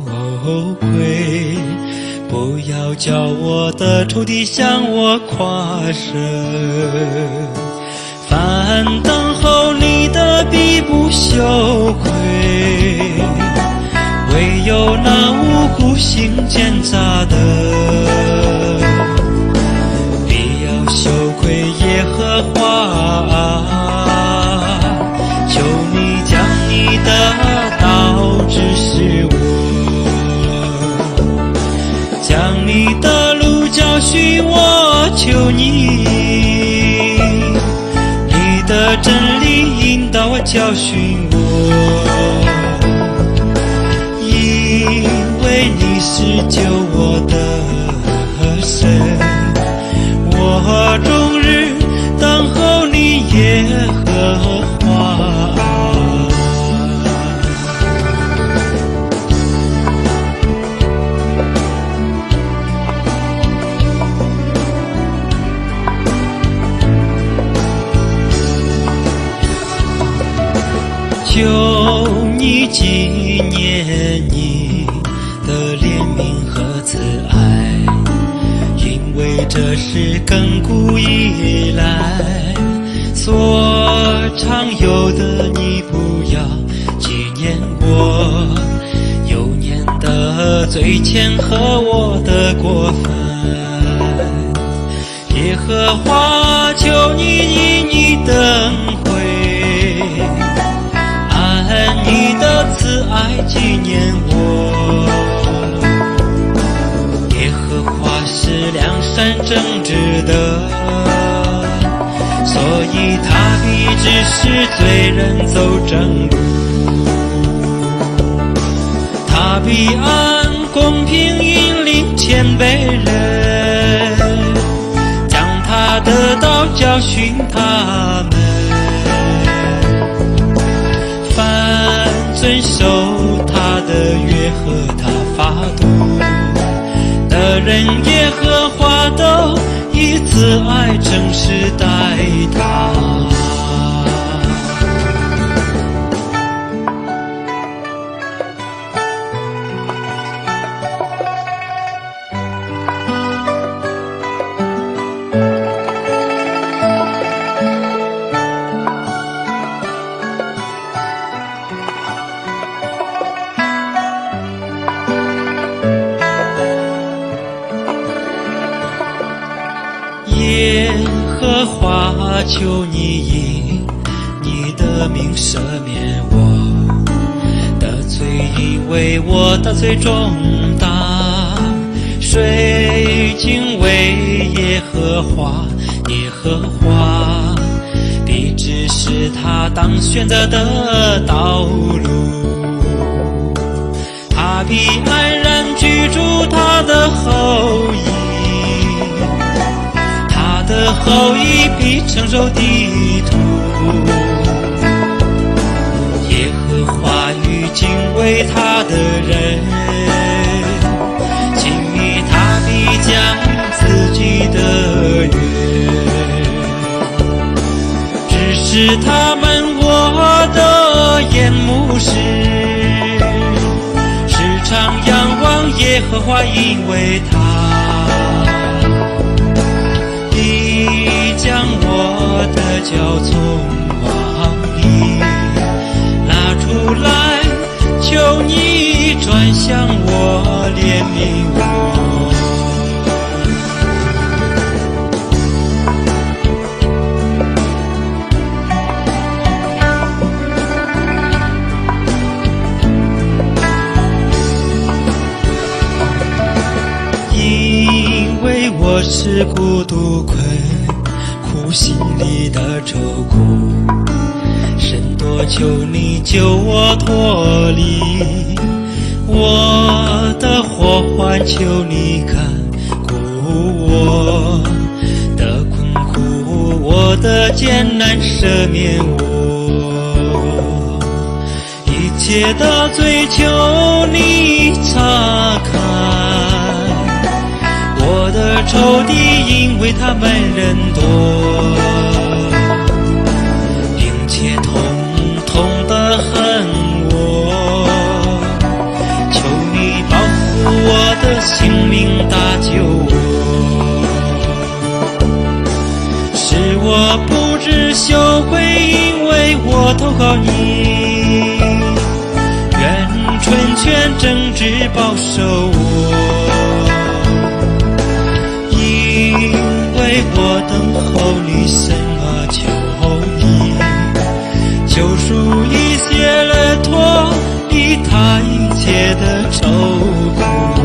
愧，不要叫我的仇敌向我夸胜，凡等候你的必不羞愧，唯有那无辜行奸诈的必要羞愧耶和华，求你将你的道指示我，将你的路教训我，求你的真理引导我教训我，因为你是救我的神，我终日等候你耶和华。求你纪念你的怜悯和慈爱，因为这是亘古以来所常有的，你不要纪念我幼年的罪愆和我的过犯。耶和华，求你以你灯辉你的慈爱纪念我，耶和华是良善正直的，所以他必指示罪人走正路，他必按公平引领谦卑人，将他的道教训他们，遵守他的约和他法度的人，耶和华都以慈爱诚实待他。耶和华，求你以你的名赦免我的罪，因为我的罪重大。谁敬畏耶和华，耶和华必指示他当选择的道路，他必安然居住他的后裔，的后裔必承受地土，耶和华与敬畏他的人，亲密他必将自己的约指示他们，我的眼目时常仰望耶和华，因为他将我的脚从网里拉出来，求你转向我，怜悯我。因为我是孤独困心里的愁苦，神多求你救我脱离我的祸患，求你看顾我的困苦，我的艰难赦免我，一切的追求你岔开，我的仇敌因为他们人多，并且统统的恨我，求你保护我的性命，搭救我，使我不知羞愧，因为我投靠你，愿纯全正直保守我，因为我等候你神啊，求你救赎一切了，脱离他一切的愁苦。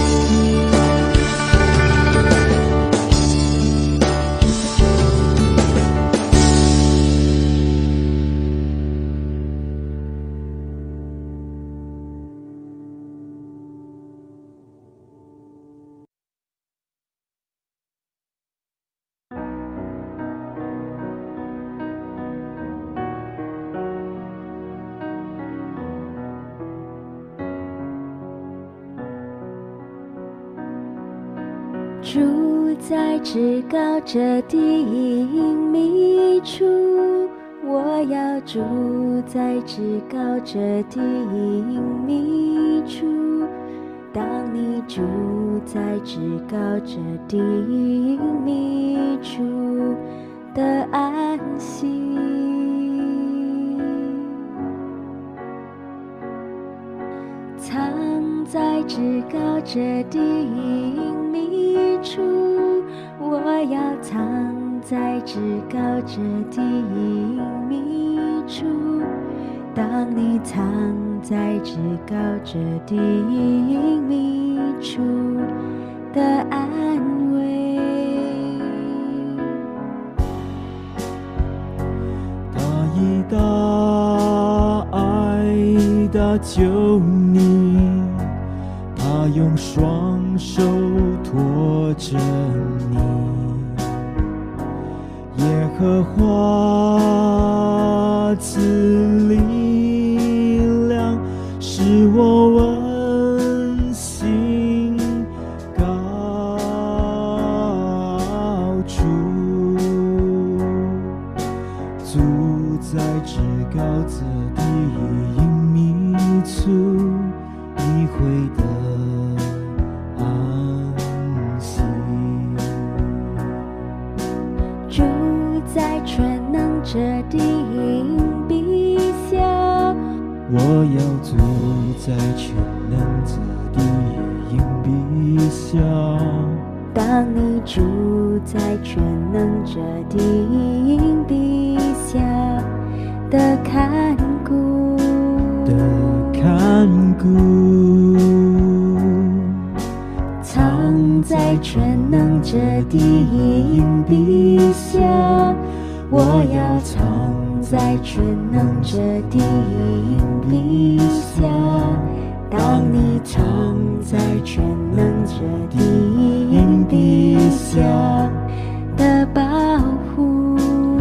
住在至高者的隐秘处，我要住在至高者的隐秘处。当你住在至高者的隐秘处的安息，藏在至高者的隐秘处，我要藏在至高者的隐秘处。当你藏在至高者的隐秘处的安慰， 他以大爱搭救你，他用双手托着你，耶和华赐力量，使我温馨高处，住在至高者的隐秘处，你会得安息。 住在全能者的隐蔽下， 我要住在全能者的隐蔽下。 当你住在全能者的隐蔽下的看顾，藏在全能者的隐蔽下，我要藏在全能者的隐蔽下。当你藏在全能者的隐蔽下的保护，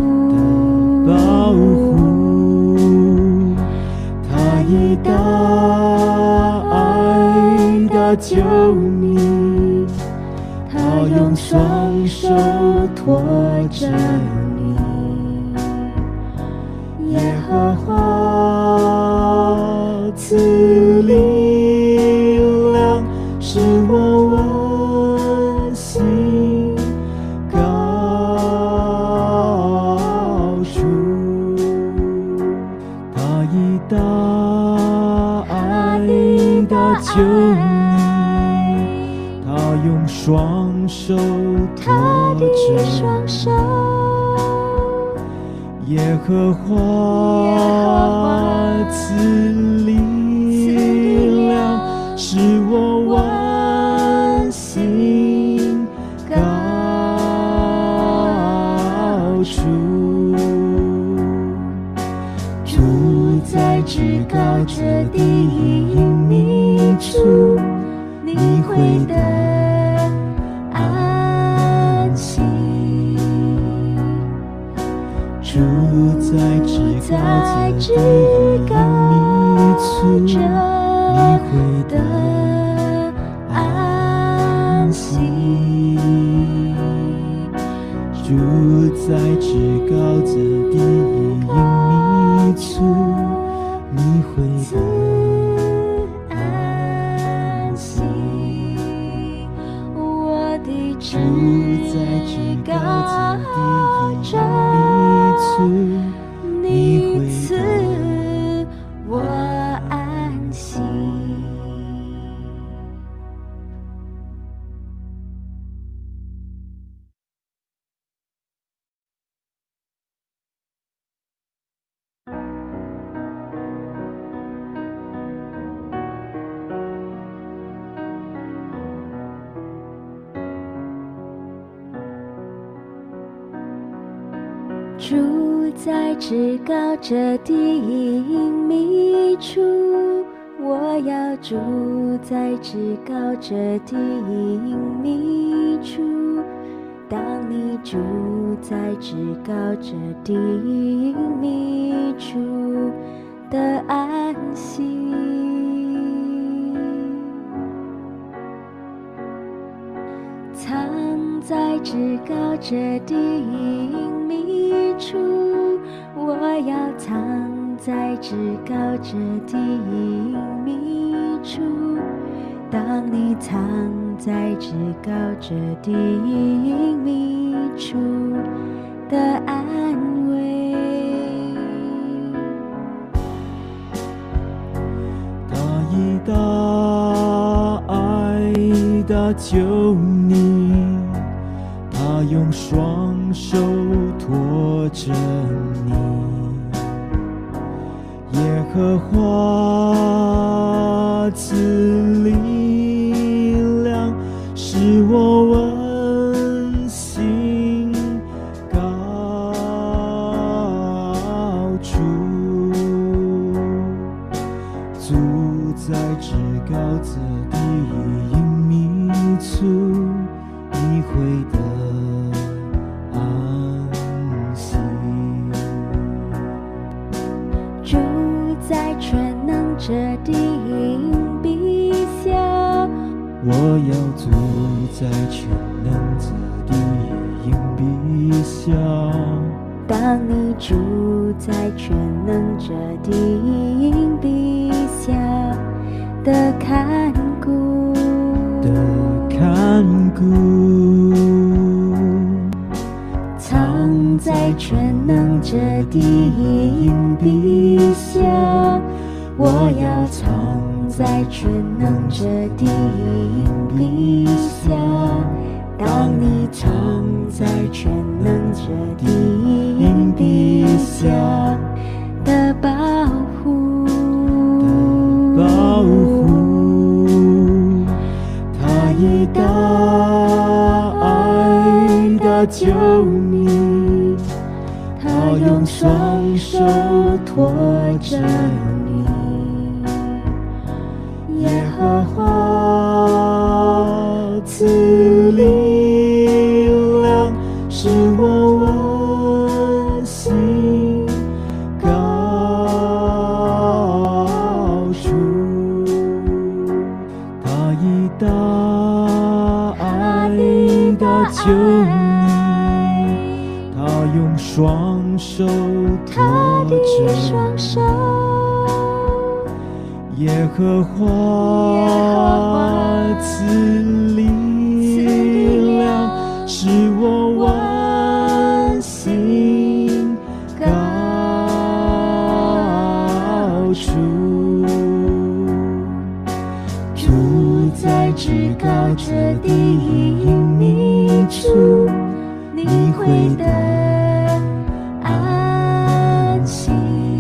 他以大爱搭救你，他用双手托着你，耶和华赐力量，使我温馨高处。他以大爱搭救你，他用双手托着你，耶和华赐力量，使我温馨高处。住在至高者的隐秘处，你会得安息。住在至高者的隐秘处， 的安息。 住在至高者的隐秘处，你会得安息。 我的住在至高者的隐秘处，你会赐得我安息。 住在至高者的隐秘处，我要住在至高者的隐秘处。当你住在至高者的隐秘处的安息，藏在至高者的隐秘处，我要藏在至高者的隐秘处。当你藏在至高者的隐秘处的安慰， 他以大爱搭救你，他用双手托着你。耶和华赐力量，使我温馨高处。住在至高者的隐秘处，你会得安息。 住在全能者的隐蔽下， 我要住在全能者的隐蔽下。 当你住在全能者的隐蔽下的看顾，藏在全能者的隐蔽下，我要藏在全能者的隐蔽下。当你藏在全能者的隐蔽下的保护， 他以大爱搭救你，他用双手托着你。耶和华赐力量，使我温馨高处。他以大爱搭救你，他用双手托着手耶和华赐力量，使我温馨高处。住在至高者的隐秘处，你会得安息。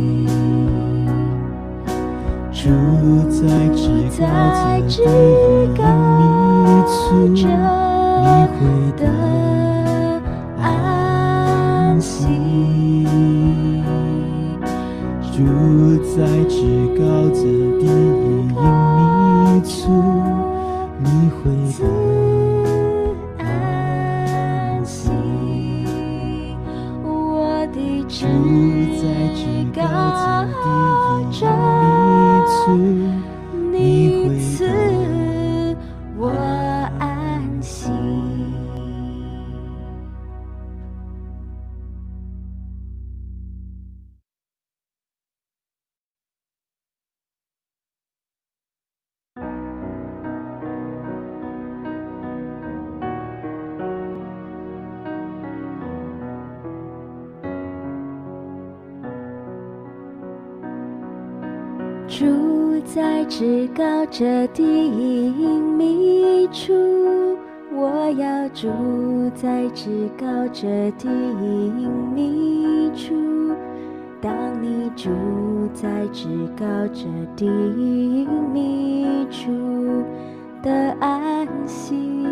住在至高者的隐秘处，你会得安息。住在至高者的隐秘处，你会得安息。 我的住在至高者的隐秘处，你住在至高者的隐秘处，我要住在至高者的隐秘处。当你住在至高者的隐秘处的安息，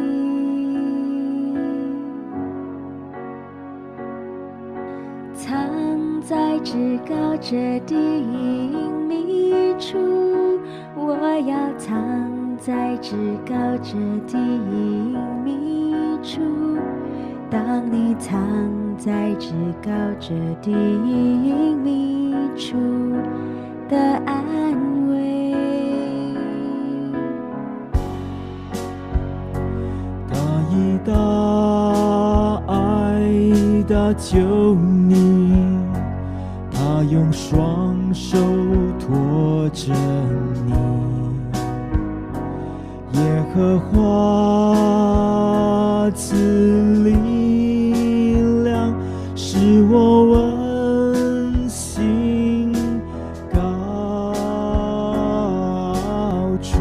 藏在至高者的隐秘处，我要藏在至高者的隐秘处。当你藏在至高者的隐秘处的安慰， 他以大爱搭救你，他用双手托着你，耶和华赐力量，使我温馨高处，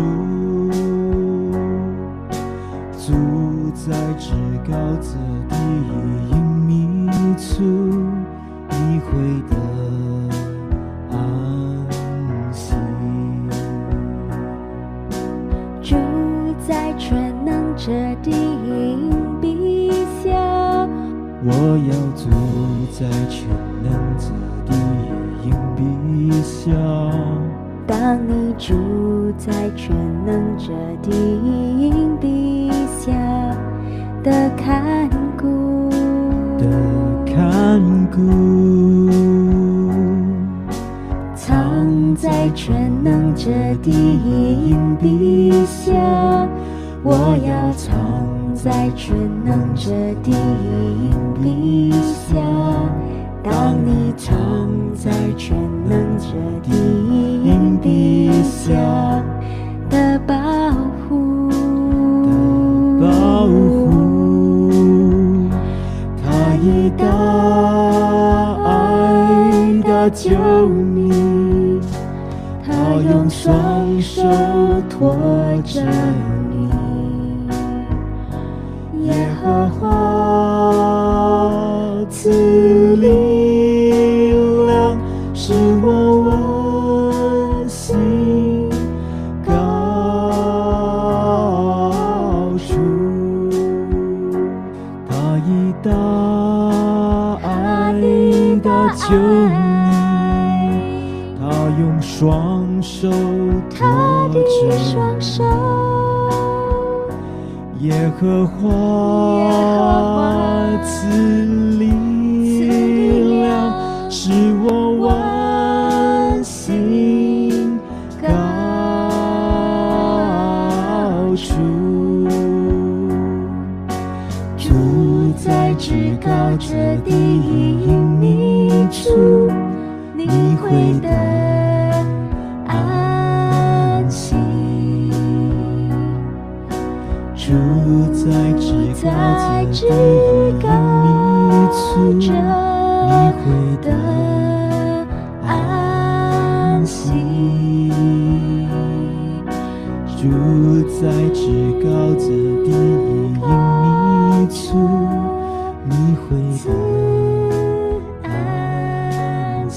住在至高者的隐秘处，你会得安息。 住在全能者的隐蔽下， 我要住在全能者的隐蔽下。 当你住在全能者的隐蔽下的看顾，藏在全能者的隐蔽下，我要藏在全能者的隐蔽下。当你藏在全能者的隐蔽下的保护， 他以大爱搭救你，他用双手托着你，耶和华赐力量，使我温馨高处。他以大爱搭救你，他用双手托着你，耶和华赐力量，使我温馨高处，住在至高者的隐秘处，你会得安息。住在至高者的隐秘处，你会得安息。住在至高者的隐秘处，你会得安息。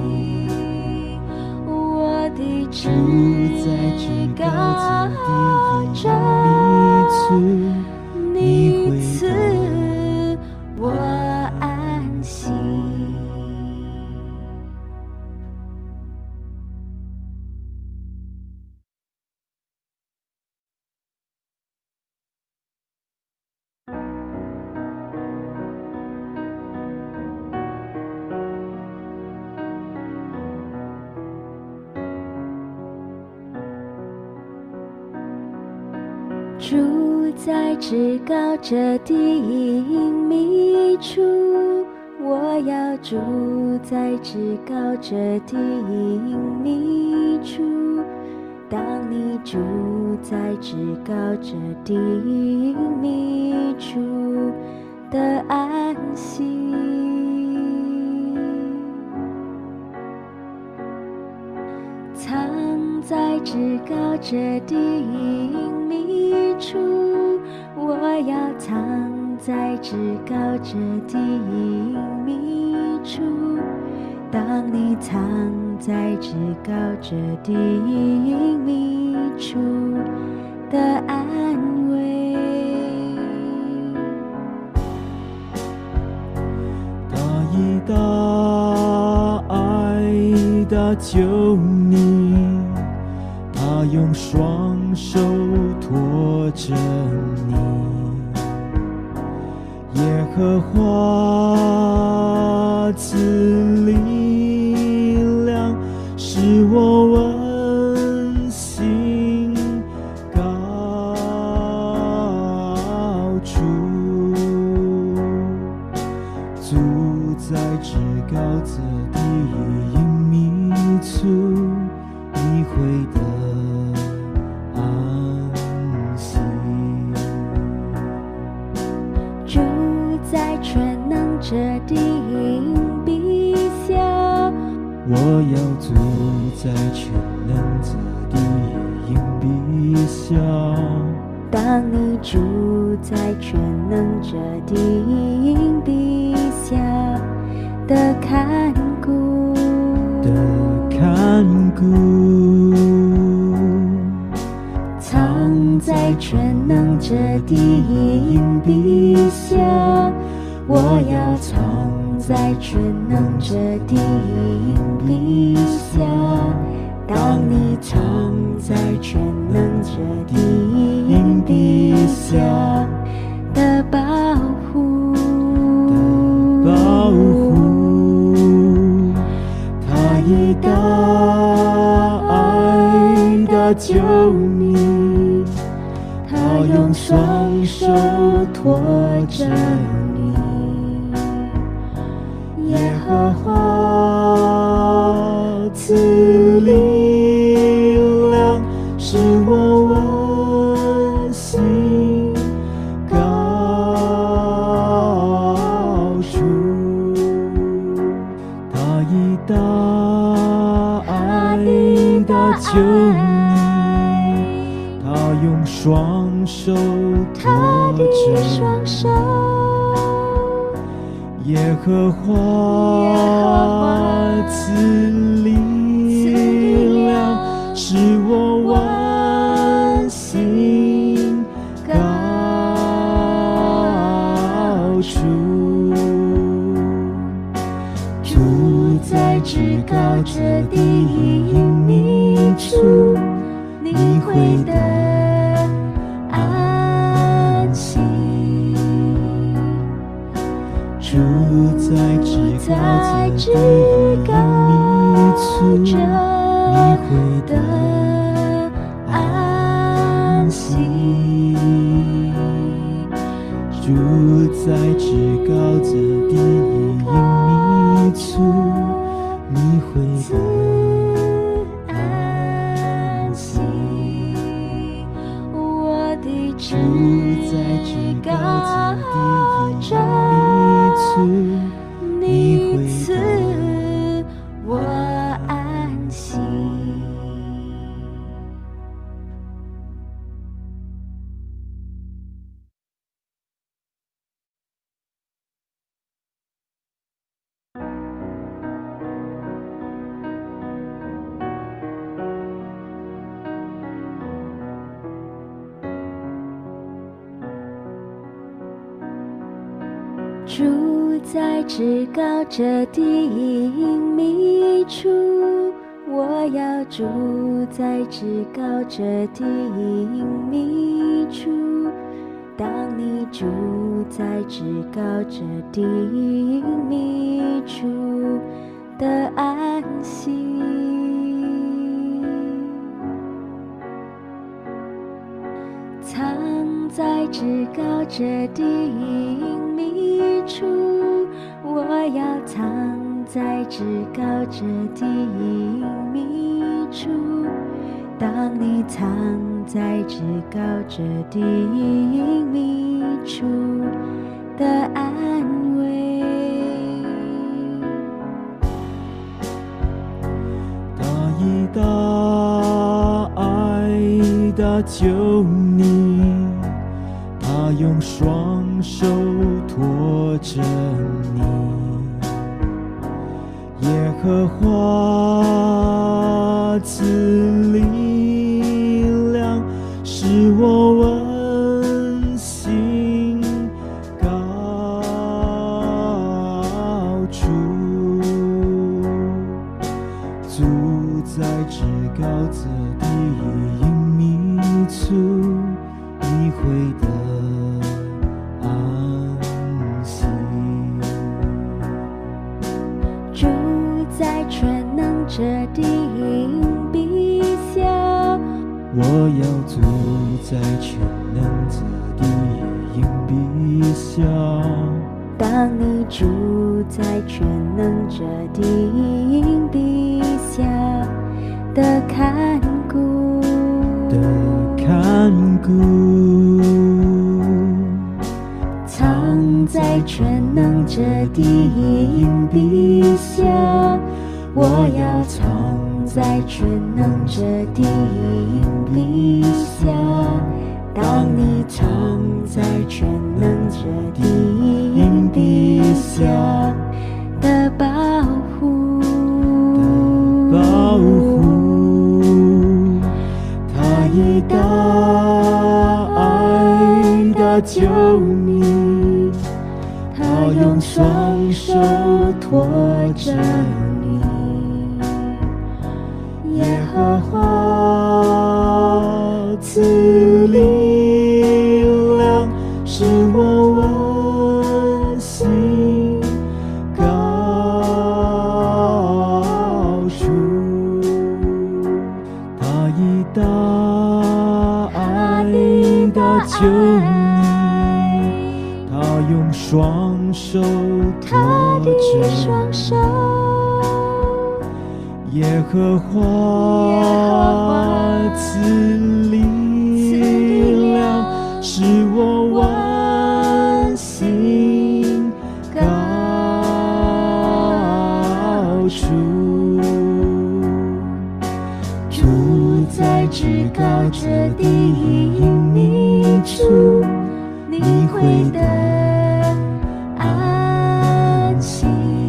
我的至住在至高者的隐秘处，你会赐我安息。住在至高者的隐秘处，我要住在至高者的隐秘处。当你住在至高者的隐秘处的安息，藏至高者的隐秘处，我要藏在至高者的隐秘处。当你藏在至高者的隐秘处的安慰， 他以大爱搭救你，他用双手托着你，耶和华赐力量，使我温馨高处，住在至高者的隐秘处，你会得安息。 住在全能者的隐蔽下， 我要住在全能者的隐蔽下。 当你住在全能者的隐蔽下的看顾，藏在全能者的隐蔽下，我要藏在全能者的隐蔽下。当你藏在全能者的隐蔽下的保护， 他以大爱搭救你，他用双手托着你，耶和华赐力量，使我温馨高处。他以大爱搭救你，他用双手托着你，耶和华赐力量，使我温馨高处，住在至高者的隐秘处，你会得安息。住在至高者的隐秘处，你会得安息。住在至高者的隐秘处，你会得安息。 我的住在至高者的隐秘处，你会赐得我安息。住在至高者的隐秘处，我要住在至高者的隐秘处。当你住在至高者的隐秘处的安息，藏在至高者的隐秘处，我要藏在至高者的隐秘处。当你藏在至高者的隐秘处的安慰， 他以大的救你，他用双手托着你。耶和华赐力量，使我温馨高处，住在至高者的隐秘处，你会得安息。 住在全能者的隐蔽下， 我要住在全能者的隐蔽下。 当你住在全能者的隐蔽下的看顾，藏在全能者的隐蔽下，我要藏在全能者的隐蔽下。当你藏在全能者的隐蔽下的保护， 他以大爱的救你，他用双手托着你。耶和华赐力量，使我温馨高处。他以大爱的救你，他用双手托着你。耶和华赐力量，使我温馨高处，住在至高者的隐秘处，你会得安息。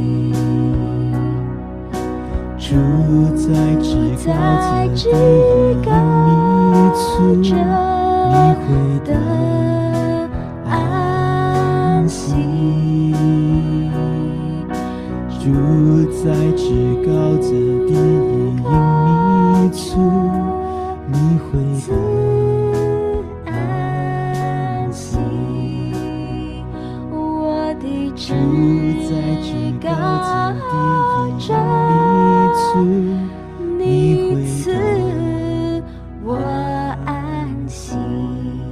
住在至高者的隐秘处，你会得安息。住在至高者的隐秘处，你会得安息。 我的住在至高者的隐秘处。